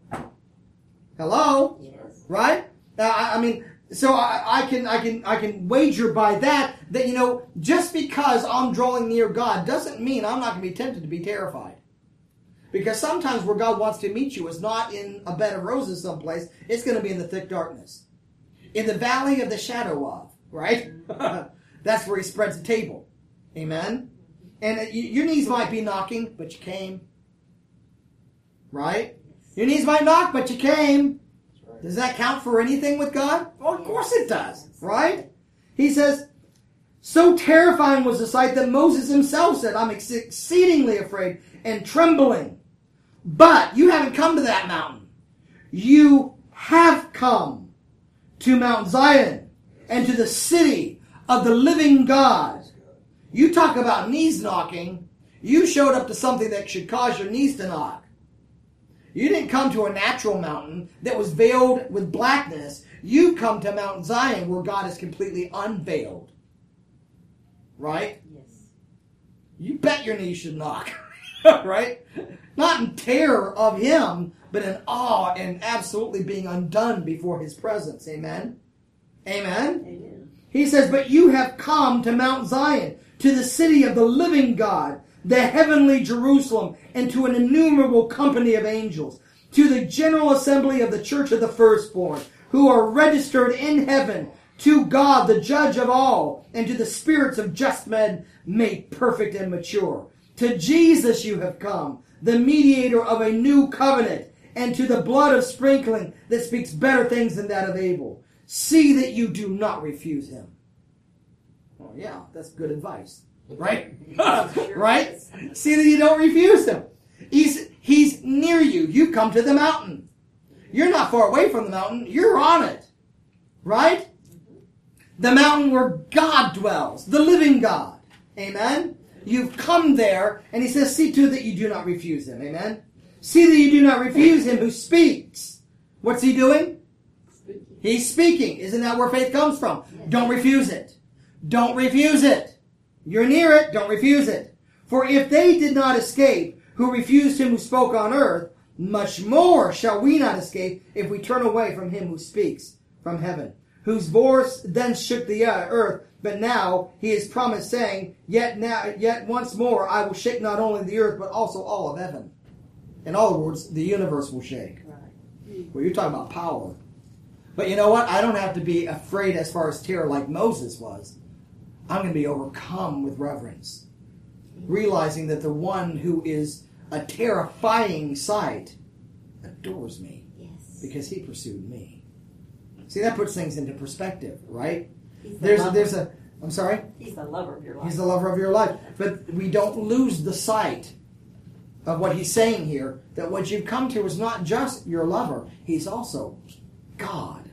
Hello? Yes. Right? Uh, I, I mean, so I, I can I can I can wager by that that, you know, just because I'm drawing near God doesn't mean I'm not going to be tempted to be terrified. Because sometimes where God wants to meet you is not in a bed of roses someplace. It's going to be in the thick darkness. In the valley of the shadow of, right? That's where he spreads the table. Amen? And uh, you, your knees might be knocking, but you came. Right? Your knees might knock, but you came. Does that count for anything with God? Well, of course it does. Right? He says, so terrifying was the sight that Moses himself said, I'm ex- exceedingly afraid and trembling. But you haven't come to that mountain. You have come to Mount Zion and to the city of the living God. You talk about knees knocking. You showed up to something that should cause your knees to knock. You didn't come to a natural mountain that was veiled with blackness. You come to Mount Zion where God is completely unveiled. Right? Yes. You bet your knees should knock. Right? Not in terror of him, but in awe and absolutely being undone before his presence. Amen? Amen? Amen. He says, but you have come to Mount Zion, to the city of the living God, the heavenly Jerusalem, and to an innumerable company of angels, to the general assembly of the church of the firstborn, who are registered in heaven, to God, the judge of all, and to the spirits of just men made perfect and mature. To Jesus you have come, the mediator of a new covenant, and to the blood of sprinkling that speaks better things than that of Abel. See that you do not refuse him. Oh yeah, that's good advice. Right? Right? See that you don't refuse him. He's, he's near you. You've come to the mountain. You're not far away from the mountain. You're on it. Right? The mountain where God dwells. The living God. Amen? You've come there, and he says, see to it that you do not refuse him. Amen? See that you do not refuse him who speaks. What's he doing? Speaking. He's speaking. Isn't that where faith comes from? Don't refuse it. Don't refuse it. You're near it. Don't refuse it. For if they did not escape, who refused him who spoke on earth, much more shall we not escape if we turn away from him who speaks from heaven, whose voice then shook the earth. But now he is promised, saying, Yet now, yet once more I will shake not only the earth, but also all of heaven. In other words, the universe will shake. Right. Well, you're talking about power. But you know what? I don't have to be afraid as far as terror like Moses was. I'm going to be overcome with reverence, realizing that the one who is a terrifying sight adores me Yes. because he pursued me. See, that puts things into perspective, right? He's the There's a, lover. there's a, I'm sorry? He's the lover of your life. He's the lover of your life. But we don't lose the sight of what he's saying here, that what you've come to is not just your lover, he's also God.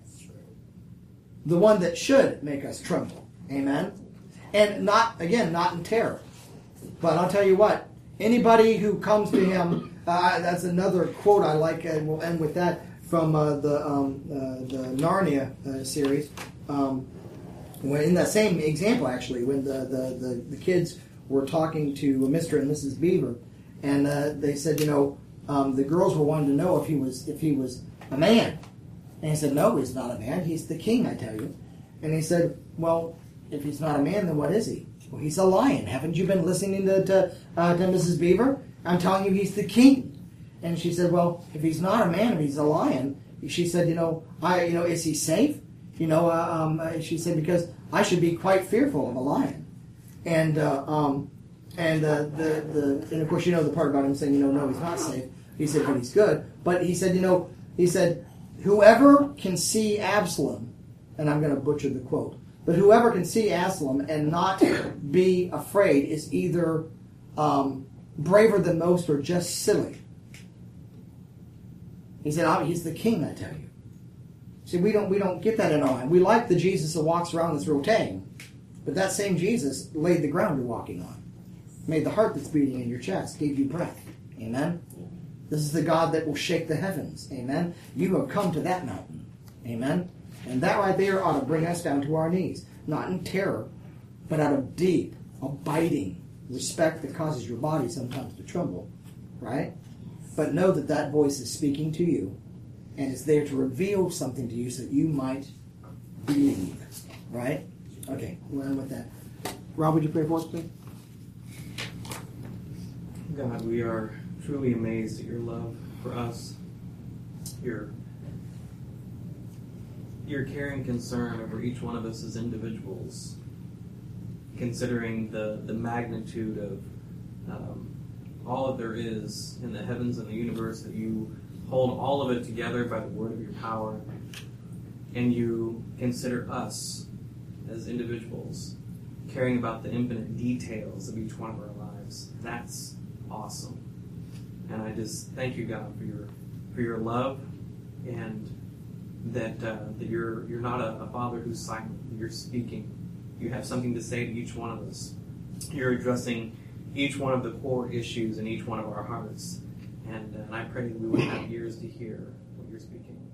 The one that should make us tremble. Amen? And not, again, not in terror. But I'll tell you what, anybody who comes to him, uh, that's another quote I like, and we'll end with that, from uh, the, um, uh, the Narnia uh, series. Um, when in that same example, actually, when the, the, the, the kids were talking to Mister and Missus Beaver, and uh, they said, you know, um, the girls were wanting to know if he was if he was a man. And he said, no, he's not a man. He's the king, I tell you. And he said, well, if he's not a man, then what is he? Well, he's a lion. Haven't you been listening to to, uh, to Missus Beaver? I'm telling you, he's the king. And she said, well, if he's not a man, if he's a lion, she said, you know, I, you know, is he safe? You know, uh, um, uh, she said, because I should be quite fearful of a lion. And uh, um, and uh, the the and of course you know the part about him saying, you know, no, he's not safe. He said, but he's good. But he said, you know, he said, whoever can see Absalom, and I'm going to butcher the quote, but whoever can see Absalom and not be afraid is either um, braver than most or just silly. He said, oh, he's the king, I tell you. See, we don't we don't get that in our mind. We like the Jesus that walks around that's real tame, but that same Jesus laid the ground you're walking on, made the heart that's beating in your chest, gave you breath. Amen? This is the God that will shake the heavens. Amen? You have come to that mountain. Amen? And that right there ought to bring us down to our knees. Not in terror, but out of deep, abiding respect that causes your body sometimes to tremble. Right? But know that that voice is speaking to you and is there to reveal something to you so that you might believe. Right? Okay, we'll end with that. Rob, would you pray for us, please? God, we are truly amazed at your love for us, your your caring concern over each one of us as individuals, considering the, the magnitude of um, all that there is in the heavens and the universe, that you hold all of it together by the word of your power, and you consider us as individuals, caring about the infinite details of each one of our lives. That's awesome. And I just thank you, God, for your for your love, and that uh, that you're you're not a, a father who's silent. You're speaking. You have something to say to each one of us. You're addressing each one of the core issues in each one of our hearts. And, uh, and I pray that we would have ears to hear what you're speaking.